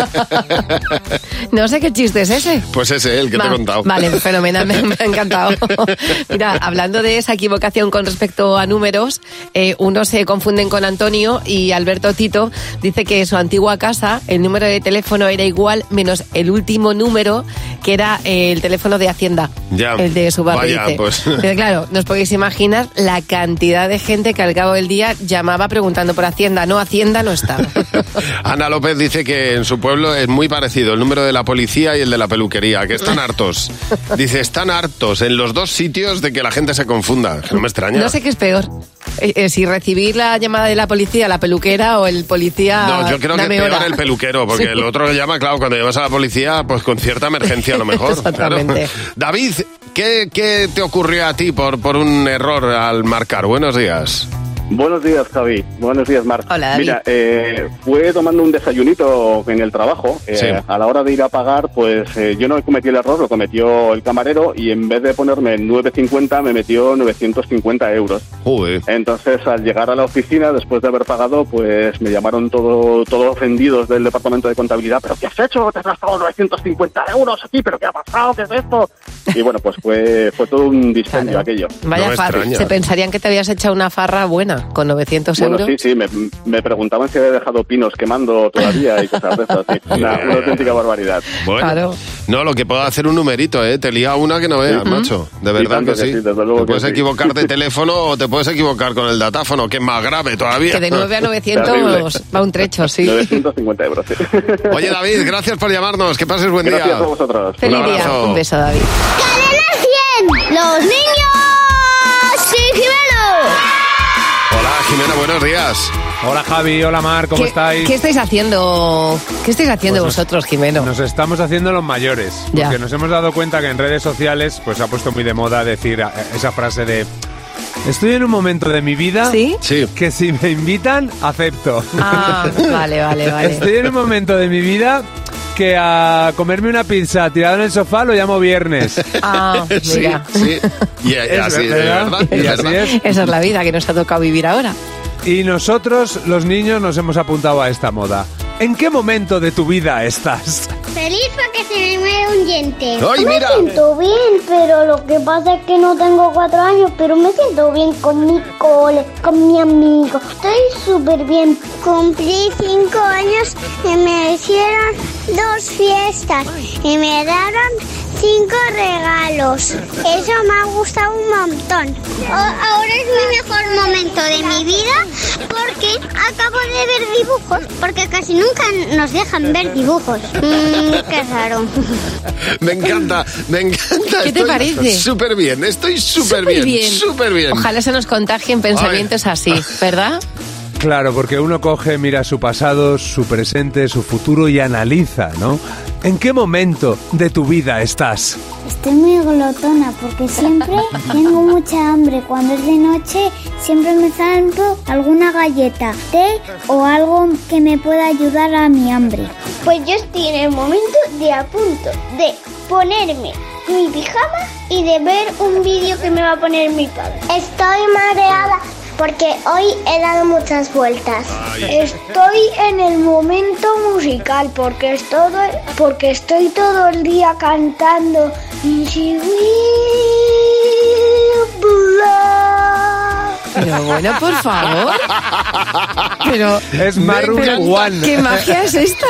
No sé qué chiste es ese. Pues ese, el que te he Va- contado. Vale, fenomenal, me, me ha encantado. Mira, hablando de esa equivocación con respecto a números, eh, unos se confunden con Antonio y Alberto Tito dice que su antigua casa, el número de teléfono era igual menos el último número, que era eh, el teléfono de Hacienda, Ya. el de su barrio. Vaya, dice. pues. Pero claro, nos podéis imaginar la cantidad de gente que al cabo del día llamaba preguntando por Hacienda. No, Hacienda no está. Ana López dice que en su pueblo es muy parecido el número de la policía y el de la peluquería, que están hartos. Dice, están hartos en los dos sitios de que la gente se confunda. Que no me extraña. No sé qué es peor. Eh, eh, si recibir la llamada de la policía, la peluquera o el policía. No, yo creo que dame peor hora. el peluquero, porque Sí. el otro que llama, claro, cuando llamas a la policía, pues con cierta emergencia a lo mejor. Exactamente. Claro. David, ¿qué, qué te ocurrió a ti por, por un error al marcar? Buenos días. Buenos días, Javi. Buenos días, Mar. Hola, David. Mira, eh, fue tomando un desayunito en el trabajo. Eh, Sí. A la hora de ir a pagar, pues eh, yo no cometí el error, lo cometió el camarero y en vez de ponerme nueve cincuenta me metió novecientos cincuenta euros. Joder. Entonces, al llegar a la oficina, después de haber pagado, pues me llamaron todo, todos ofendidos del departamento de contabilidad. ¿Pero qué has hecho? ¿Te has gastado novecientos cincuenta euros aquí? ¿Pero qué ha pasado? ¿Qué es esto? Y bueno, pues fue, fue todo un dispendio Claro. aquello. Vaya farra. Se pensarían que te habías echado una farra buena con novecientos Bueno, euros. sí, sí, me, me preguntaban si había dejado pinos quemando todavía y cosas de esas. Sí. Una, una auténtica barbaridad. Bueno, Claro. no, lo que puedo hacer un numerito, ¿eh? Te lía una que no veas, Ujú. macho. De Y verdad tanto que que sí. sí, desde luego Te que puedes sí. equivocar de teléfono o te puedes equivocar con el datáfono, que es más grave todavía. Que de nueve a novecientos Terrible. va un trecho, sí. novecientos cincuenta euros, sí. Oye, David, gracias por llamarnos. Que pases buen Gracias día. a vosotros. Feliz Un día. abrazo. Un beso, David. ¡Los niños! ¡Sí, Jimeno! Hola, Jimena, buenos días. Hola Javi, hola Mar, ¿cómo ¿Qué, estáis? ¿Qué estáis haciendo? ¿Qué estáis haciendo Pues nos- vosotros, Jimeno? Nos estamos haciendo los mayores, Ya. porque nos hemos dado cuenta que en redes sociales pues se ha puesto muy de moda decir eh, esa frase de estoy en un momento de mi vida ¿Sí? Sí. que si me invitan, acepto. Ah, vale, vale, vale. Estoy en un momento de mi vida que a comerme una pizza tirado en el sofá lo llamo viernes. Ah, Sí, mira. sí. Y, y Es así, de verdad, verdad. y es así verdad. es. Esa es la vida que nos ha tocado vivir ahora. Y nosotros, los niños, nos hemos apuntado a esta moda. ¿En qué momento de tu vida estás? Feliz porque se me mueve un diente. ¡Ay, me mira! siento bien, pero lo que pasa es que no tengo cuatro años, pero me siento bien con mi cole, con mi amigo. Estoy súper bien. Cumplí cinco años y me hicieron dos fiestas y me dieron cinco regalos. Eso me ha gustado un montón. O- ahora es mi mejor momento de mi vida porque acabo de ver dibujos, porque casi nunca nos dejan ver dibujos. Mm, qué raro. Me encanta, me encanta. ¿Qué te Estoy parece? Súper bien, estoy súper Súper bien, súper bien. Ojalá se nos contagien pensamientos así, ¿verdad? Claro, porque uno coge, mira su pasado, su presente, su futuro y analiza, ¿no? ¿En qué momento de tu vida estás? Estoy muy glotona porque siempre tengo mucha hambre. Cuando es de noche siempre me salgo alguna galleta, té o algo que me pueda ayudar a mi hambre. Pues yo estoy en el momento de a punto de ponerme mi pijama y de ver un vídeo que me va a poner mi padre. Estoy mareada porque hoy he dado muchas vueltas. Estoy en el momento musical porque es todo, porque estoy todo el día cantando. Y si we Pero bueno, por favor. Pero Es Maroon encanta. One. ¿qué magia es esta?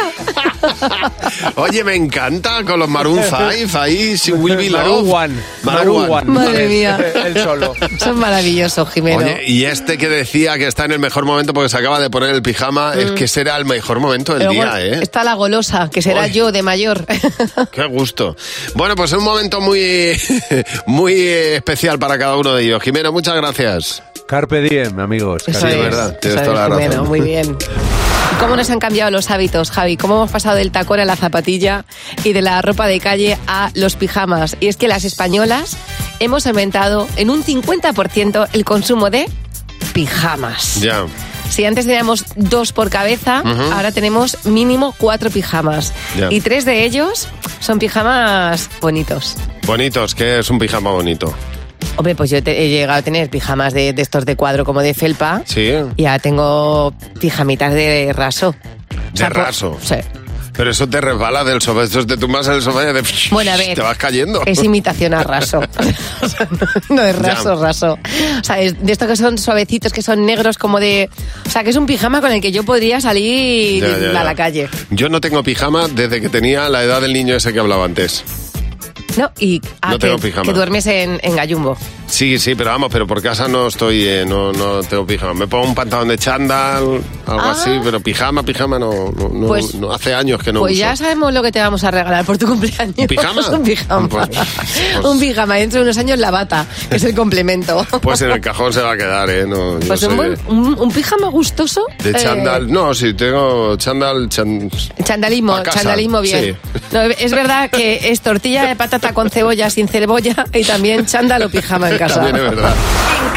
Oye, me encanta con los Maroon cinco ahí, si Will Be Maroon Love. One. Maroon Maroon One. One. Madre mía. El solo. Son maravillosos, Jimeno. Oye, y este que decía que está en el mejor momento porque se acaba de poner el pijama, es que será el mejor momento del Luego día, ¿eh? está la golosa, que será Ay. yo de mayor. Qué gusto. Bueno, pues es un momento muy, muy eh, especial para cada uno de ellos. Jimeno, muchas gracias. Carpe diem, amigos. Eso Sí, es, es verdad, tienes eso toda es, la Jimeno, razón. muy bien. ¿Cómo nos han cambiado los hábitos, Javi? ¿Cómo hemos pasado del tacón a la zapatilla y de la ropa de calle a los pijamas? Y es que las españolas hemos aumentado en un cincuenta por ciento el consumo de pijamas. Ya. Si antes teníamos dos por cabeza, Ujú. ahora tenemos mínimo cuatro pijamas. Ya. Y tres de ellos son pijamas bonitos. Bonitos, que es un pijama bonito. Hombre, pues yo te- he llegado a tener pijamas de, de estos de cuadro como de felpa. Sí, Y ahora tengo pijamitas de raso. de raso. Sí. Pero eso te resbala del sofá, eso te tumbas en el sofá y de... Bueno, a ver, te vas cayendo. Es imitación a raso. O sea, no, no es raso, Ya. raso. O sea, es de estos que son suavecitos, que son negros como de... O sea, que es un pijama con el que yo podría salir Ya, ya, a ya. la calle. Yo no tengo pijama desde que tenía la edad del niño ese que hablaba antes. No, y ah, No que, tengo pijama. que duermes en, en gallumbo. Sí, sí, pero vamos, pero por casa no estoy, eh, no, no tengo pijama. Me pongo un pantalón de chándal, algo Ah. así, pero pijama, pijama no, no, no- Pues- no- hace años que no Pues uso. ya sabemos lo que te vamos a regalar por tu cumpleaños. ¿Un pijama? un pijama. Pues- pues- un pijama. Dentro de unos años la bata, que es el complemento. Pues en el cajón se va a quedar, ¿eh? No, yo Pues soy un, buen- de, un, un pijama gustoso. de eh, chándal. No, sí, tengo chándal... chan- Chandalismo, A casa, chandalismo bien. sí. No, es verdad que es tortilla de patata con cebolla, sin cebolla y también chándal o pijama en casa. También es verdad. En Cadena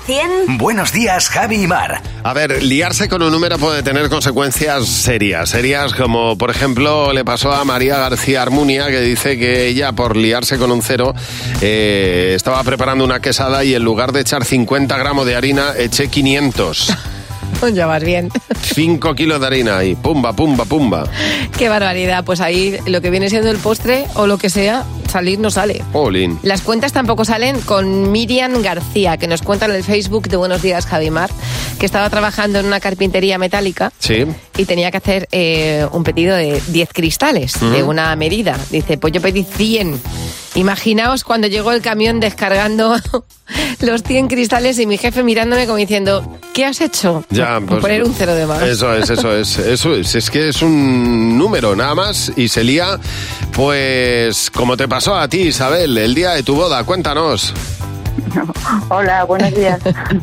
cien. Buenos días, Javi y Mar. A ver, liarse con un número puede tener consecuencias serias. Serias como, por ejemplo, le pasó a María García Armunia, que dice que ella, por liarse con un cero, eh, estaba preparando una quesada y en lugar de echar cincuenta gramos de harina, eché quinientos. Ya vas bien. Cinco kilos de harina y pumba, pumba, pumba. Qué barbaridad. Pues ahí lo que viene siendo el postre o lo que sea, salir no sale. Olin. Las cuentas tampoco salen con Miriam García, que nos cuenta en el Facebook de Buenos Días, Javimar, que estaba trabajando en una carpintería metálica. Sí. Y tenía que hacer eh, un pedido de diez cristales, uh-huh. de una medida. Dice, pues yo pedí cien. Imaginaos cuando llegó el camión descargando los cien cristales y mi jefe mirándome como diciendo, ¿qué has hecho? Ya, pues, poner un cero de más. Eso es, eso es, eso es. Es que es un número nada más y se lía, pues, como te pasó a ti, Isabel, el día de tu boda. Cuéntanos. Hola, buenos días.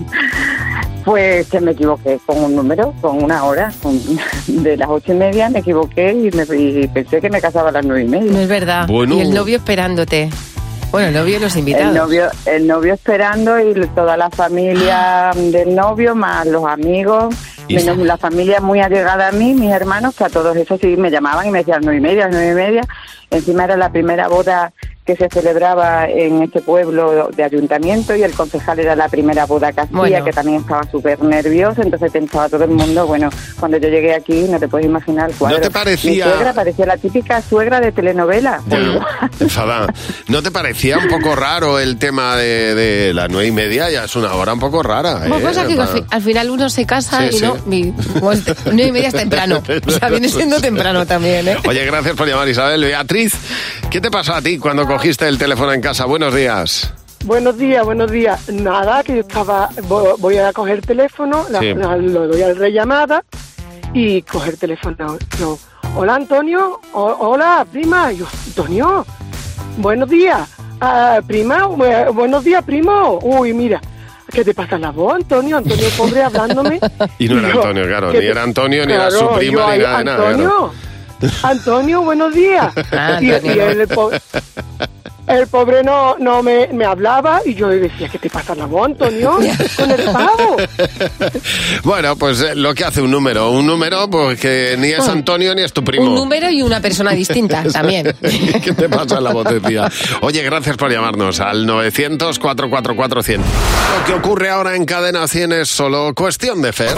Pues que me equivoqué con un número, con una hora, con, de las ocho y media me equivoqué y, me, y pensé que me casaba a las nueve y media. No es verdad. Bueno. Y el novio esperándote. Bueno, el novio y los invitados. El novio, el novio esperando y toda la familia del novio, más los amigos, menos la familia muy allegada a mí, mis hermanos, que a todos esos sí me llamaban y me decían nueve y media, nueve y media. Encima era la primera boda que se celebraba en este pueblo de ayuntamiento y el concejal era la primera boda que hacía, bueno. que también estaba súper nervioso, entonces pensaba todo el mundo, bueno, cuando yo llegué aquí no te puedes imaginar el cuadro. ¿No te parecía? Mi suegra parecía la típica suegra de telenovela. Enfadada. ¿No te parecía un poco raro el tema de, de las nueve y media? Ya es una hora un poco rara. Pues ¿eh? pasa que al, al final uno se casa sí, y sí. no, mi, pues, nueve y media es temprano. O sea, viene siendo temprano también, ¿eh? Oye, gracias por llamar, Isabel. Beatriz, ¿qué te pasó a ti cuando cogiste el teléfono en casa? Buenos días. Buenos días, buenos días. Nada, que yo estaba, voy a coger el teléfono, la, sí. la, lo doy al rellamada y coger el teléfono. Yo, hola Antonio, o, hola prima. Yo, Antonio, buenos días. Uh, prima, bu- buenos días primo. Uy, mira, ¿qué te pasa la voz, Antonio? Antonio pobre hablándome. Y no era y yo, Antonio, claro, ni te... era Antonio, ni claro, era su prima, yo, ni nada de nada. Antonio, Antonio, buenos días. Ah, y, Antonio. y el, pobre, el pobre no, no me, me hablaba y yo le decía, ¿qué te pasa la voz, Antonio? Con el pavo. Bueno, pues eh, lo que hace un número. Un número pues que ni es Antonio ni es tu primo. Un número y una persona distinta también. ¿Qué te pasa en la botella? Oye, gracias por llamarnos al novecientos, cuatro cuatro cuatro, cien. Lo que ocurre ahora en Cadena cien es solo cuestión de Fer.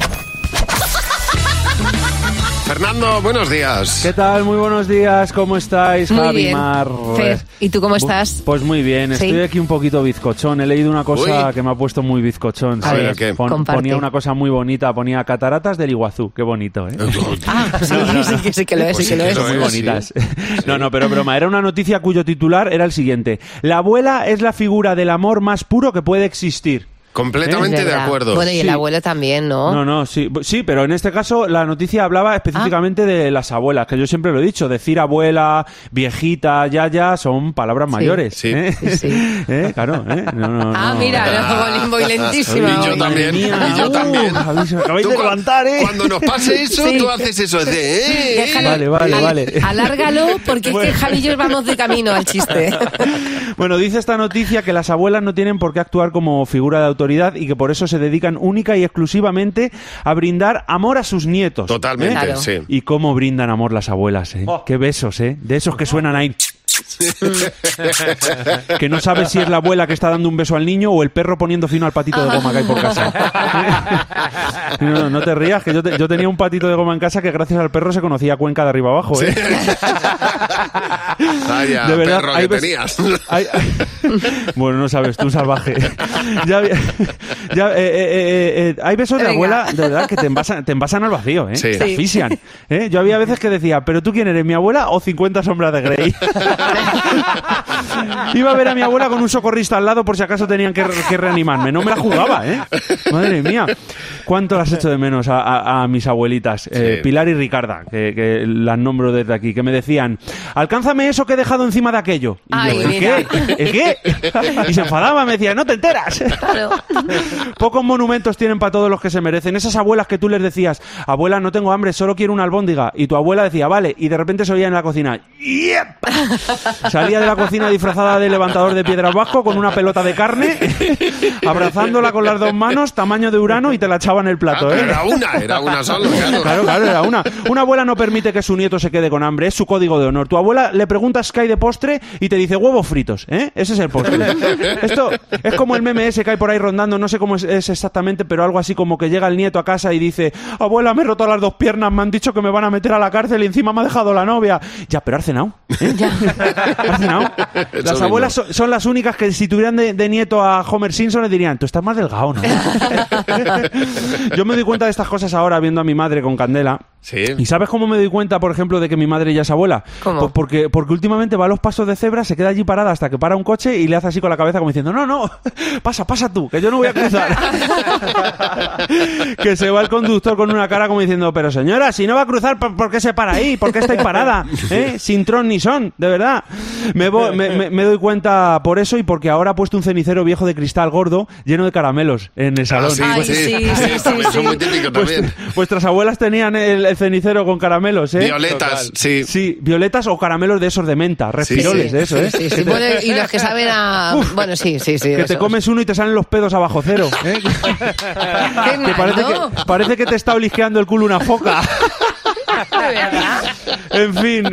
Fernando, buenos días. ¿Qué tal? Muy buenos días. ¿Cómo estáis, Muy Javi, bien. Mar? Fer, ¿y tú cómo estás? Pues muy bien. ¿Sí? Estoy aquí un poquito bizcochón. He leído una cosa Uy. que me ha puesto muy bizcochón. A Sí. ver, ¿qué? Pon- comparte. ponía una cosa muy bonita. Ponía cataratas del Iguazú. Qué bonito, ¿eh? Ah, sí, sí, que sí que lo es, Pues sí que lo sí es. que Son muy es, bonitas. sí. No, no, pero broma. Era una noticia cuyo titular era el siguiente. La abuela es la figura del amor más puro que puede existir. Completamente Es de verdad. acuerdo. Bueno, y el Sí. abuelo también, ¿no? No, no, sí, sí, pero en este caso la noticia hablaba específicamente Ah. de las abuelas, que yo siempre lo he dicho, decir abuela, viejita, yaya, son palabras Sí. mayores. Sí. ¿eh? Sí, sí. ¿Eh? Claro, ¿eh? No, no, Ah, no. mira, no, voy lentísima. Y yo hoy. también, Madre mía. y yo también. Uh, habéis- acabáis Tú de cua- levantar, ¿eh? Cuando nos pase eso, Sí. tú haces eso de... ¿eh? Déjalo. Vale, vale, Al- vale. Alárgalo porque es que Javi y yo vamos de camino al chiste. Bueno, dice esta noticia que las abuelas no tienen por qué actuar como figura de autoridad y que por eso se dedican única y exclusivamente a brindar amor a sus nietos. Totalmente, Claro. sí. Y cómo brindan amor las abuelas, ¿eh? Oh. Qué besos, ¿eh? De esos que suenan ahí. Que no sabes si es la abuela que está dando un beso al niño o el perro poniendo fino al patito de goma que hay por casa. No, no, no te rías, que yo, te- yo tenía un patito de goma en casa que gracias al perro se conocía Cuenca de arriba abajo, ¿eh? Vaya, De verdad, perro hay que bes- tenías. hay- Bueno, no sabes, tú salvaje. Ya, ya, eh, eh, eh, eh, hay besos de Venga. abuela, de verdad, que te envasan, te envasan al vacío, ¿eh? Sí. Te Sí. asfixian. ¿eh? Yo había veces que decía, ¿pero tú quién eres, mi abuela o cincuenta sombras de Grey? Iba a ver a mi abuela con un socorrista al lado por si acaso tenían que, que reanimarme. No me la jugaba, ¿eh? Madre mía. ¿Cuánto las echo de menos a, a- a mis abuelitas? Eh, Sí. Pilar y Ricarda, que, que las nombro desde aquí, que me decían, alcánzame eso que he dejado encima de aquello. Y Ay, yo, ¿el mira. qué? ¿El qué? Y se enfadaba, me decía, no te enteras. Claro. Pocos monumentos tienen para todos los que se merecen. Esas abuelas que tú les decías, abuela, no tengo hambre, solo quiero una albóndiga. Y tu abuela decía, vale, y de repente se oía en la cocina, ¡yep! Salía de la cocina disfrazada de levantador de piedras vasco con una pelota de carne, abrazándola con las dos manos, tamaño de Urano, y te la echaba en el plato. Ah, ¿eh? Era una, era una solo, claro. Claro, claro, era una. Una abuela no permite que su nieto se quede con hambre, es su código de honor. Tu abuela le preguntas qué hay de postre y te dice huevos fritos, ¿eh? Ese es el postre. Esto es como el meme ese que hay por ahí rondando, no sé cómo es, es exactamente, pero algo así como que llega el nieto a casa y dice: abuela, me he roto las dos piernas, me han dicho que me van a meter a la cárcel y encima me ha dejado la novia. Ya, pero has cenado, ¿eh? ¿Has cenado? Las abuelas son, son las únicas que si tuvieran de, de nieto a Homer Simpson le dirían: tú estás más delgado, ¿no? Yo me doy cuenta de estas cosas ahora viendo a mi madre con Candela. Sí. ¿Y sabes cómo me doy cuenta, por ejemplo, de que mi madre ya es abuela? ¿Cómo? Pues porque, porque últimamente va a los pasos de cebra, se queda allí parada hasta que para un coche y le hace así con la cabeza como diciendo: no, no, pasa, pasa tú, que yo no voy a cruzar. Que se va el conductor con una cara como diciendo: pero señora, si no va a cruzar, ¿por, ¿por qué se para ahí? ¿Por qué estáis parada? ¿Eh? Sin tron ni son, de verdad. Me, voy, me, me, me doy cuenta por eso y porque ahora ha puesto un cenicero viejo de cristal gordo lleno de caramelos en el salón. Ah, sí, Ay, sí, sí, sí, sí, sí, también sí, son sí. muy típicos también. Vuest- vuestras abuelas tenían el, el cenicero con caramelos, ¿eh? Violetas, Total. sí. Sí, violetas o caramelos de esos de menta, respiroles sí. de eso, ¿eh? Sí, sí. Que te- Bueno, y los que saben a... Uf. Bueno, sí, sí, sí. que te esos. comes uno y te salen los pedos a bajo cero, ¿eh? Qué Que parece, malo. que parece que te está olisqueando el culo una foca. ¿De verdad? En fin,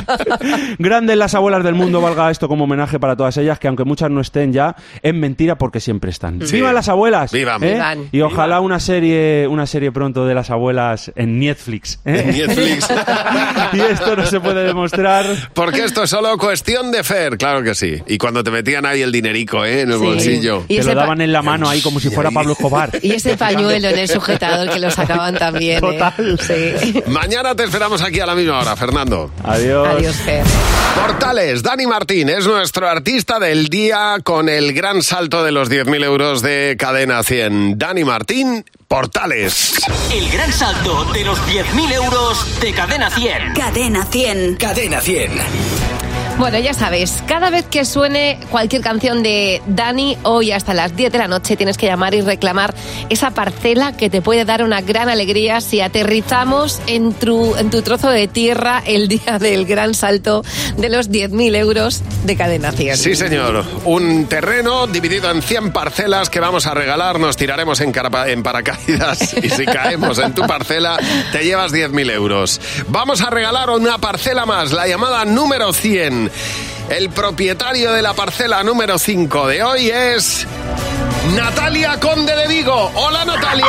grandes las abuelas del mundo, valga esto como homenaje para todas ellas, que aunque muchas no estén ya, es mentira porque siempre están. Sí. ¡Vivan las abuelas! ¡Vivan! ¿Eh? Vivan. Y ojalá una serie una serie pronto de las abuelas en Netflix. ¿eh? En Netflix. Y esto no se puede demostrar. Porque esto es solo cuestión de fer, claro que sí. Y cuando te metían ahí el dinerico, ¿eh? En el Sí. bolsillo. Y Te ese lo pa- daban en la mano ahí como si fuera Pablo Escobar. Y ese pañuelo en el sujetador que lo sacaban también. ¿eh? Total. Sí. Mañana te esperamos aquí a la misma hora, Fernando. Adiós. Adiós, Fer. Portales, Dani Martín es nuestro artista del día con el gran salto de los diez mil euros de Cadena cien. Dani Martín, Portales. El gran salto de los diez mil euros de Cadena cien. Cadena cien. Cadena cien. Bueno, ya sabes, cada vez que suene cualquier canción de Dani, hoy hasta las diez de la noche tienes que llamar y reclamar esa parcela que te puede dar una gran alegría si aterrizamos en tu, en tu trozo de tierra el día del gran salto de los diez mil euros de Cadena cien. Sí, señor. Un terreno dividido en cien parcelas que vamos a regalar. Nos tiraremos en, carapa- en paracaídas y si caemos en tu parcela te llevas diez mil euros. Vamos a regalar una parcela más, la llamada número cien. El propietario de la parcela número cinco de hoy es Natalia Conde de Vigo. Hola, Natalia.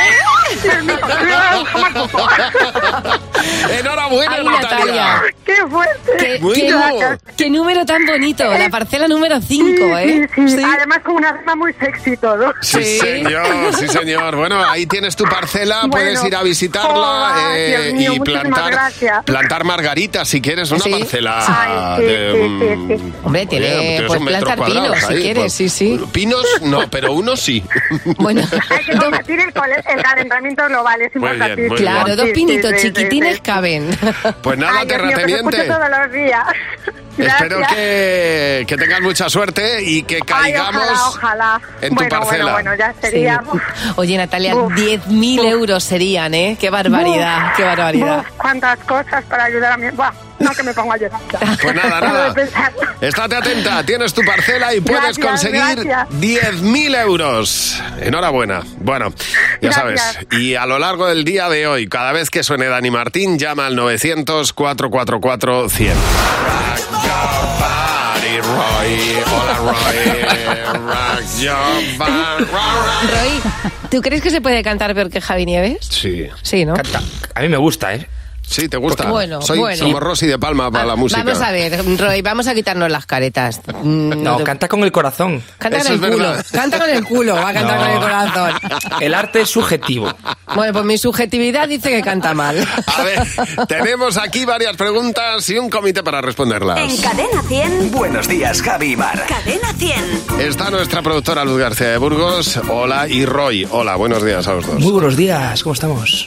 Enhorabuena, Ay, Natalia. Natalia. ¡Qué fuerte! ¿Qué, Muy qué- bien. qué número tan bonito, la parcela número cinco, ¿eh? Sí, sí, sí. Además con una rima muy sexy y todo. Sí, Sí. señor, sí, señor. Bueno, ahí tienes tu parcela, Bueno, puedes ir a visitarla oh, eh, Dios mío, y muchísimas plantar, gracias. plantar margaritas si quieres una Sí. parcela. Ay, sí, de, sí, sí, mm, sí. Hombre, tiene, oye, tienes pues un metro plantar cuadrado pinos si ahí, quieres, pues. sí, sí. Pinos no, pero uno sí. Bueno, Hay que combatir el, cole- el calentamiento global, es Muy bien, importantísimo. muy claro, bien. dos Sí, pinitos sí, sí, chiquitines sí. caben. Pues nada, Ay, Dios mío, que lo terrateniente. escucho todos los días. Espero Gracias. que, que tengas mucha suerte y que Ay, caigamos ojalá, ojalá. en tu bueno, parcela. Bueno, bueno, ya sería... Sí. Oye, Natalia, Uf. diez mil euros serían, ¿eh? Qué barbaridad, Uf, qué barbaridad. uf, cuántas cosas para ayudar a mi... Buah, no que me pongo a llorar. Pues nada, Solo nada. de pensar. Estate atenta, tienes tu parcela y puedes Gracias, conseguir gracias. diez mil euros. Enhorabuena. Bueno, ya Gracias. sabes. Y a lo largo del día de hoy, cada vez que suene Dani Martín, llama al novecientos, cuatrocientos cuarenta y cuatro, cien. Rock your body, Roy. Hola, Roy. Rock your body, Roy. Roy, ¿tú crees que se puede cantar peor que Javi Nieves? Sí. Sí, ¿no? Canta. A mí me gusta, ¿eh? Sí, ¿te gusta? Bueno, Soy, bueno. Somos Rosy de Palma para Ah, la música. Vamos a ver, Roy, vamos a quitarnos las caretas. Mm, No, te- canta con el corazón. Canta Eso con el es culo. verdad. Canta con el culo, va a cantar No. con el corazón. El arte es subjetivo. Bueno, pues mi subjetividad dice que canta mal. A ver, tenemos aquí varias preguntas y un comité para responderlas. En Cadena cien. Buenos días, Javi y Mar. Cadena cien. Está nuestra productora Luz García de Burgos. Hola, y Roy. Hola, buenos días a los dos. Muy buenos días, ¿cómo estamos?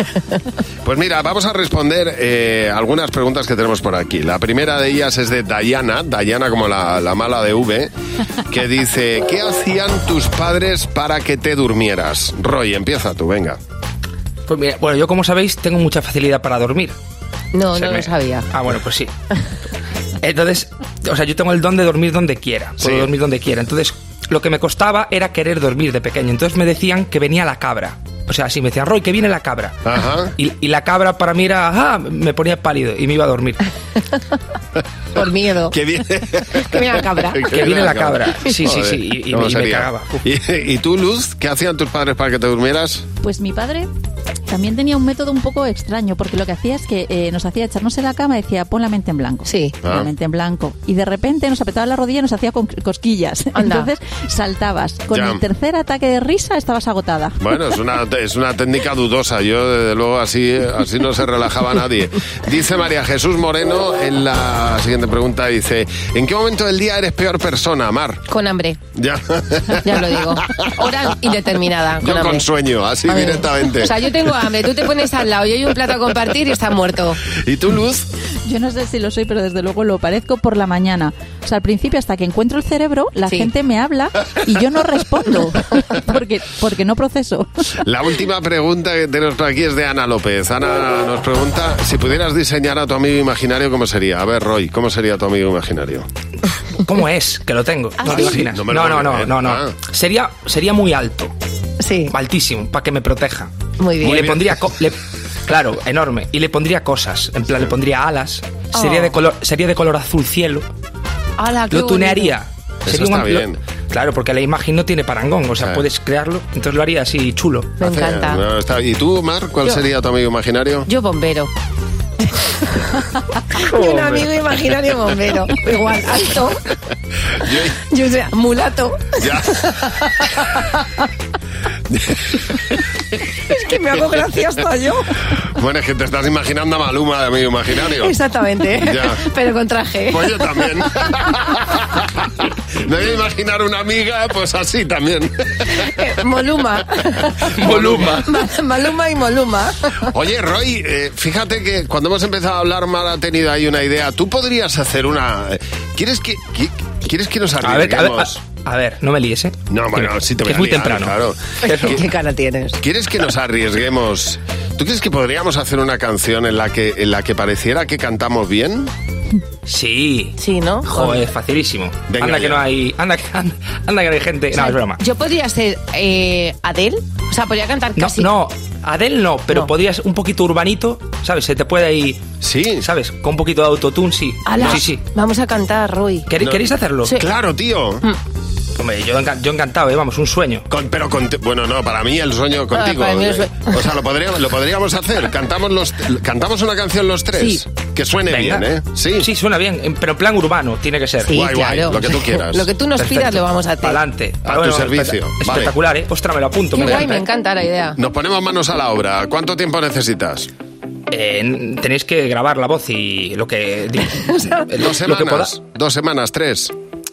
Pues mira, vamos a responder eh, algunas preguntas que tenemos por aquí. La primera de ellas es de Dayana, Dayana como la, la mala de V, que dice, ¿qué hacían tus padres para que te durmieras? Roy, empieza tú, venga. Pues mira, bueno, yo como sabéis tengo mucha facilidad para dormir. No, Se no me- lo sabía. Ah, bueno, pues sí. Entonces, o sea, yo tengo el don de dormir donde quiera. Puedo Sí. dormir donde quiera. Entonces, lo que me costaba era querer dormir de pequeño. Entonces me decían que venía la cabra. O sea, así me decían, Roy, que viene la cabra. Ajá. Y, y la cabra para mí era, ah, me ponía pálido y me iba a dormir. Por miedo. Que viene, Que viene la cabra. Que viene la cabra. Sí, sí, sí. Y, y ¿Cómo me, y me sería? cagaba. ¿Y, ¿Y tú, Luz? ¿Qué hacían tus padres para que te durmieras? Pues mi padre también tenía un método un poco extraño, porque lo que hacía es que eh, nos hacía echarnos en la cama y decía, pon la mente en blanco. Sí. Pon Ah. la mente en blanco. Y de repente nos apretaba la rodilla y nos hacía con cosquillas. Anda. Entonces saltabas. Con Ya. el tercer ataque de risa estabas agotada. Bueno, es una, es una técnica dudosa. Yo, desde luego, así, así no se relajaba nadie. Dice María Jesús Moreno en la siguiente pregunta, dice, ¿en qué momento del día eres peor persona, Mar? Con hambre, Ya. ya lo digo. Hora indeterminada. Con Yo hambre. con sueño, así A ver. directamente. O sea, yo tengo hambre, tú te pones al lado, yo hay un plato a compartir y estás muerto. ¿Y tú, Luz? Yo no sé si lo soy, pero desde luego lo parezco por la mañana. O sea, al principio, hasta que encuentro el cerebro, la Sí. gente me habla y yo no respondo. porque, porque no proceso. La última pregunta que tenemos por aquí es de Ana López. Ana nos pregunta, si pudieras diseñar a tu amigo imaginario, ¿cómo sería? A ver, Roy, ¿cómo sería tu amigo imaginario? ¿Cómo es? Que lo tengo. ¿Ah, no sí? te imaginas. No me No, lo no, puedo no, creer. no, no. Ah. Sería, sería muy alto. Sí. Altísimo, para que me proteja. Muy bien. Y Muy le bien. pondría... co- le- claro, enorme. Y le pondría cosas. En plan, le pondría alas. Oh. Sería, de color, sería de color azul cielo. ¡Hala, qué Lo bonito! tunearía. Eso Sería está lo- bien. Claro, porque la imagen no tiene parangón. O sea, Sí. puedes crearlo. Entonces lo haría así chulo. Me Hace- encanta. no, está- ¿Y tú, Mar, cuál Yo- sería tu amigo imaginario? Yo bombero. Y un amigo imaginario bombero. Igual, alto. Yo sé, mulato. Ya. Es que me hago gracia hasta yo. Bueno, es que te estás imaginando a Maluma de amigo imaginario. Exactamente. Ya. Pero con traje. Pues yo también. Me voy a imaginar una amiga, pues así también. Eh, Moluma. Moluma. Ma- Maluma y Moluma. Oye, Roy, eh, fíjate que cuando hemos empezado a hablar, Mar ha tenido ahí una idea. Tú podrías hacer una... ¿Quieres que, qui- ¿quieres que nos A ver, a ver, arriesguemos? a, a ver, no me líes, ¿eh? No, bueno, Que- sí te que voy es a muy liar, temprano. claro. ¿Qué cara tienes? ¿Quieres que nos arriesguemos? ¿Tú crees que podríamos hacer una canción en la que, en la que pareciera que cantamos bien? Sí. Sí, ¿no? Joder, facilísimo. Venga anda ya. que no hay... Anda, que- anda, anda que no hay gente... O sea, No, es broma. Yo podría ser eh, Adele. O sea, podría cantar No, casi. no, Adele no, pero No. podrías un poquito urbanito, ¿sabes? Se te puede ahí... Sí. ¿Sabes? Con un poquito de autotune, sí. Ala, Sí, sí. Vamos a cantar, Roy. ¿Queréis, No. ¿queréis hacerlo? Sí. Claro, tío. Hombre, yo, enca- yo encantado, ¿eh? Vamos, un sueño. Con- pero con, bueno, no, para mí el sueño contigo. para mí el eh, sueño. O sea, lo podríamos, lo podríamos hacer. Cantamos los, cantamos una canción los tres. Sí. Que suene Venga. bien, ¿eh? Sí. Sí, suena bien, en- pero en plan urbano tiene que ser. Sí, Guay, guay, claro. lo que tú quieras. Lo que tú nos pidas lo vamos a hacer. Adelante. A tu servicio. Vale. Espectacular, ¿eh? Ostras, me lo apunto. Qué me guay, encanta, me ¿eh? encanta la idea. Nos ponemos manos a la obra. ¿Cuánto tiempo necesitas? Eh, n- tenéis que grabar la voz y lo que... di- Dos lo que poda- semanas. Dos semanas, tres.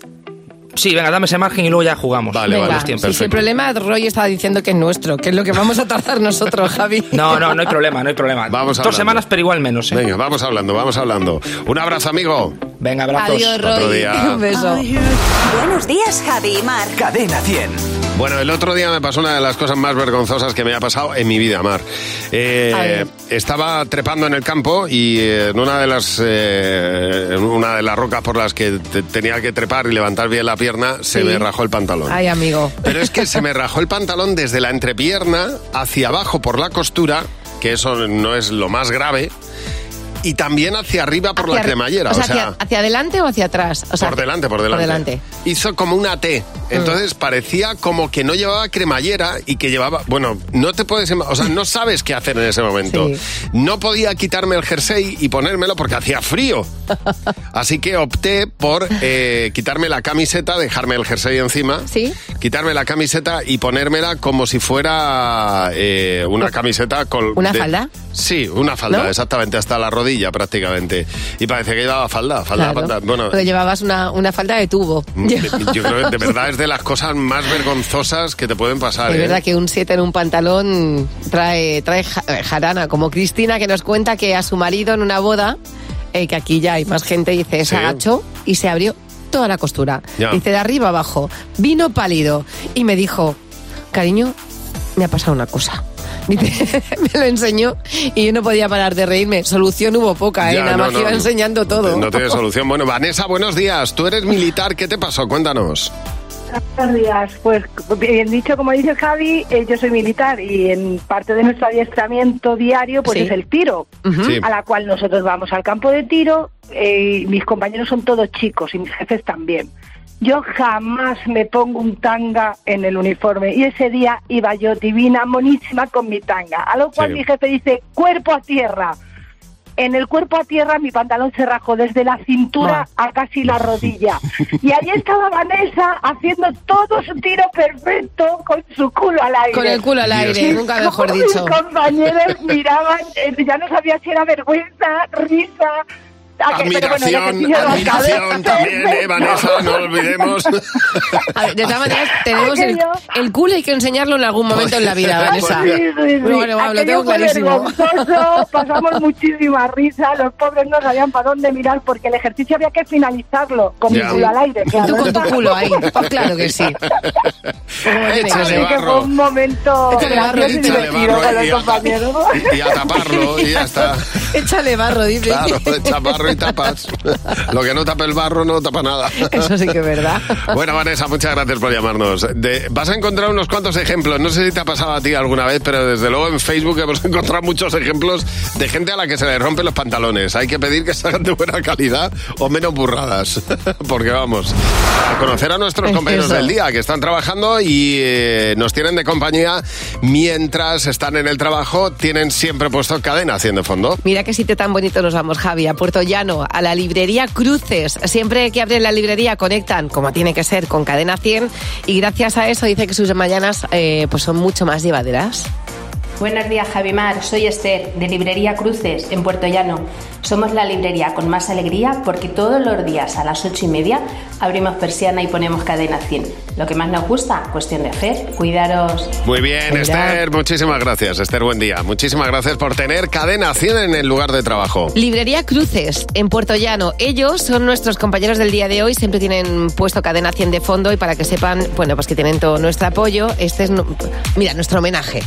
Sí, venga, dame ese margen y luego ya jugamos. Vale, Venga, vale, sí, tiempo. sí, el problema, Roy está diciendo que es nuestro, que es lo que vamos a tardar nosotros, Javi. No, no, no hay problema, no hay problema. Vamos Dos hablando. semanas, pero igual menos, ¿eh? Venga, vamos hablando, vamos hablando. Un abrazo, amigo. Venga, abrazos. Adiós, Roy. Otro día. Un beso. Buenos días, Javi y Mar. Cadena cien. Bueno, el otro día me pasó una de las cosas más vergonzosas que me ha pasado en mi vida, Mar. Eh, A ver. estaba trepando en el campo y eh, en una de las eh, en una de las rocas por las que te- tenía que trepar y levantar bien la pierna, se Sí. me rajó el pantalón. Ay, amigo. Pero es que se me rajó el pantalón desde la entrepierna hacia abajo por la costura, que eso no es lo más grave, y también hacia arriba por Hacia la arri- cremallera. O sea, hacia, hacia adelante o hacia atrás. O sea, por delante, por delante. Por delante. Hizo como una T. Entonces parecía como que no llevaba cremallera y que llevaba... Bueno, no te puedes... ima- O sea, no sabes qué hacer en ese momento. Sí. No podía quitarme el jersey y ponérmelo porque hacía frío. Así que opté por eh, quitarme la camiseta, dejarme el jersey encima, Sí. quitarme la camiseta y ponérmela como si fuera eh, una camiseta... Con, ¿Una de- falda? Sí, una falda, ¿No? exactamente, hasta la rodilla prácticamente. Y parecía que llevaba falda, falda, Claro. falda. Bueno, Porque llevabas una, una falda de tubo. de- yo creo que de verdad es de las cosas más vergonzosas que te pueden pasar. Es ¿eh? verdad que un siete en un pantalón trae, trae ja- eh, jarana, como Cristina, que nos cuenta que a su marido en una boda, eh, que aquí ya hay más gente, dice, se Sí. agachó y se abrió toda la costura. Ya. Dice, de arriba abajo, vino pálido. Y me dijo, cariño, me ha pasado una cosa. Dice, me lo enseñó y yo no podía parar de reírme. Solución hubo poca, ¿eh? Ya, Nada no, más no, que iba enseñando todo. No tiene solución. Bueno, Vanessa, buenos días. Tú eres militar. ¿Qué te pasó? Cuéntanos. Buenos días. Pues bien dicho, como dice Javi, eh, yo soy militar y en parte de nuestro adiestramiento diario pues Sí. es el tiro, Ujú. Sí. a la cual nosotros vamos al campo de tiro. Eh, mis compañeros son todos chicos y mis jefes también. Yo jamás me pongo un tanga en el uniforme y ese día iba yo divina, monísima con mi tanga, a lo cual Sí. mi jefe dice, cuerpo a tierra. En el cuerpo a tierra mi pantalón se rajó desde la cintura a casi la rodilla. Y allí estaba Vanessa haciendo todo su tiro perfecto con su culo al aire. Con el culo al aire, Y nunca mejor mis dicho. compañeros miraban, eh, ya no sabía si era vergüenza, risa... a que- pero bueno, Admiración, le cepillo la admiración cabeza. también, ¿eh, Vanessa? No lo olvidemos. A ver, de todas maneras, tenemos el, Aquello- el culo, hay que enseñarlo en algún momento en la vida, Vanessa. Sí, sí, sí. Bueno, vamos, lo Aquello tengo fue clarísimo. vergonzoso, pasamos muchísima risa, los pobres no sabían para dónde mirar porque el ejercicio había que finalizarlo con Ya. mi culo al aire. Y Claro. tú con tu culo ahí. Pues claro que sí. Así que fue un momento Échale barro, gracioso y échale divertido barro con los y a- compañeros. Y a taparlo y ya está. Échale barro, dice. Claro, echa barro y tapas. Lo que no tapa el barro no tapa nada. Eso sí que es verdad. Bueno, Vanessa, muchas gracias por llamarnos. De- vas a encontrar unos cuantos ejemplos. No sé si te ha pasado a ti alguna vez, pero desde luego en Facebook hemos encontrado muchos ejemplos de gente a la que se le rompen los pantalones. Hay que pedir que salgan de buena calidad o menos burradas. Porque vamos, a conocer a nuestros Es compañeros eso. del día que están trabajando y eh, nos tienen de compañía mientras están en el trabajo. Tienen siempre puesto Cadena cien de fondo. Mira qué sitio tan bonito nos vamos, Javi, a Puerto Llano, a la librería Cruces. Siempre que abren la librería conectan, como tiene que ser, con Cadena cien y gracias a eso dice que sus mañanas eh, pues son mucho más llevaderas. Buenos días, Javimar. Soy Esther, de Librería Cruces, en Puerto Llano. Somos la librería con más alegría porque todos los días a las ocho y media abrimos persiana y ponemos Cadena cien. Lo que más nos gusta, cuestión de hacer, cuidaros. Muy bien, Mira. Esther, muchísimas gracias. Esther, buen día. Muchísimas gracias por tener Cadena cien en el lugar de trabajo. Librería Cruces, en Puerto Llano. Ellos son nuestros compañeros del día de hoy, siempre tienen puesto Cadena cien de fondo y para que sepan, bueno, pues que tienen todo nuestro apoyo, este es, nu- mira, nuestro homenaje.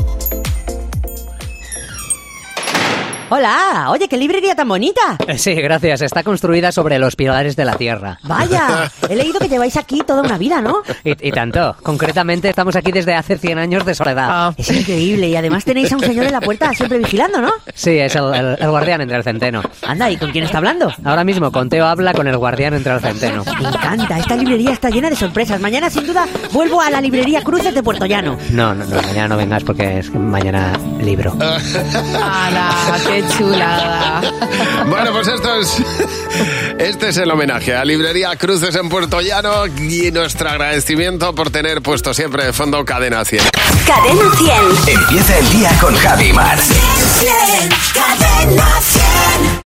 Hola, oye, qué librería tan bonita. Sí, gracias. Está construida sobre los pilares de la tierra. Vaya, he leído que lleváis aquí toda una vida, ¿no? Y, y tanto. Concretamente, estamos aquí desde hace cien años de soledad. Es increíble y además tenéis a un señor en la puerta siempre vigilando, ¿no? Sí, es el, el- el guardián entre el centeno. Anda, ¿y con quién está hablando? Ahora mismo, Conteo habla con el guardián entre el centeno. Me encanta, esta librería está llena de sorpresas. Mañana, sin duda, vuelvo a la librería Cruces de Puerto Llano. No, no, no, mañana no vengas porque es que mañana libro. ¡Hala, qué chulada! Bueno, pues esto es. Este es el homenaje a Librería Cruces en Puerto Llano y nuestro agradecimiento por tener puesto siempre de fondo Cadena cien. Cadena cien. Empieza el día con Javi Mar.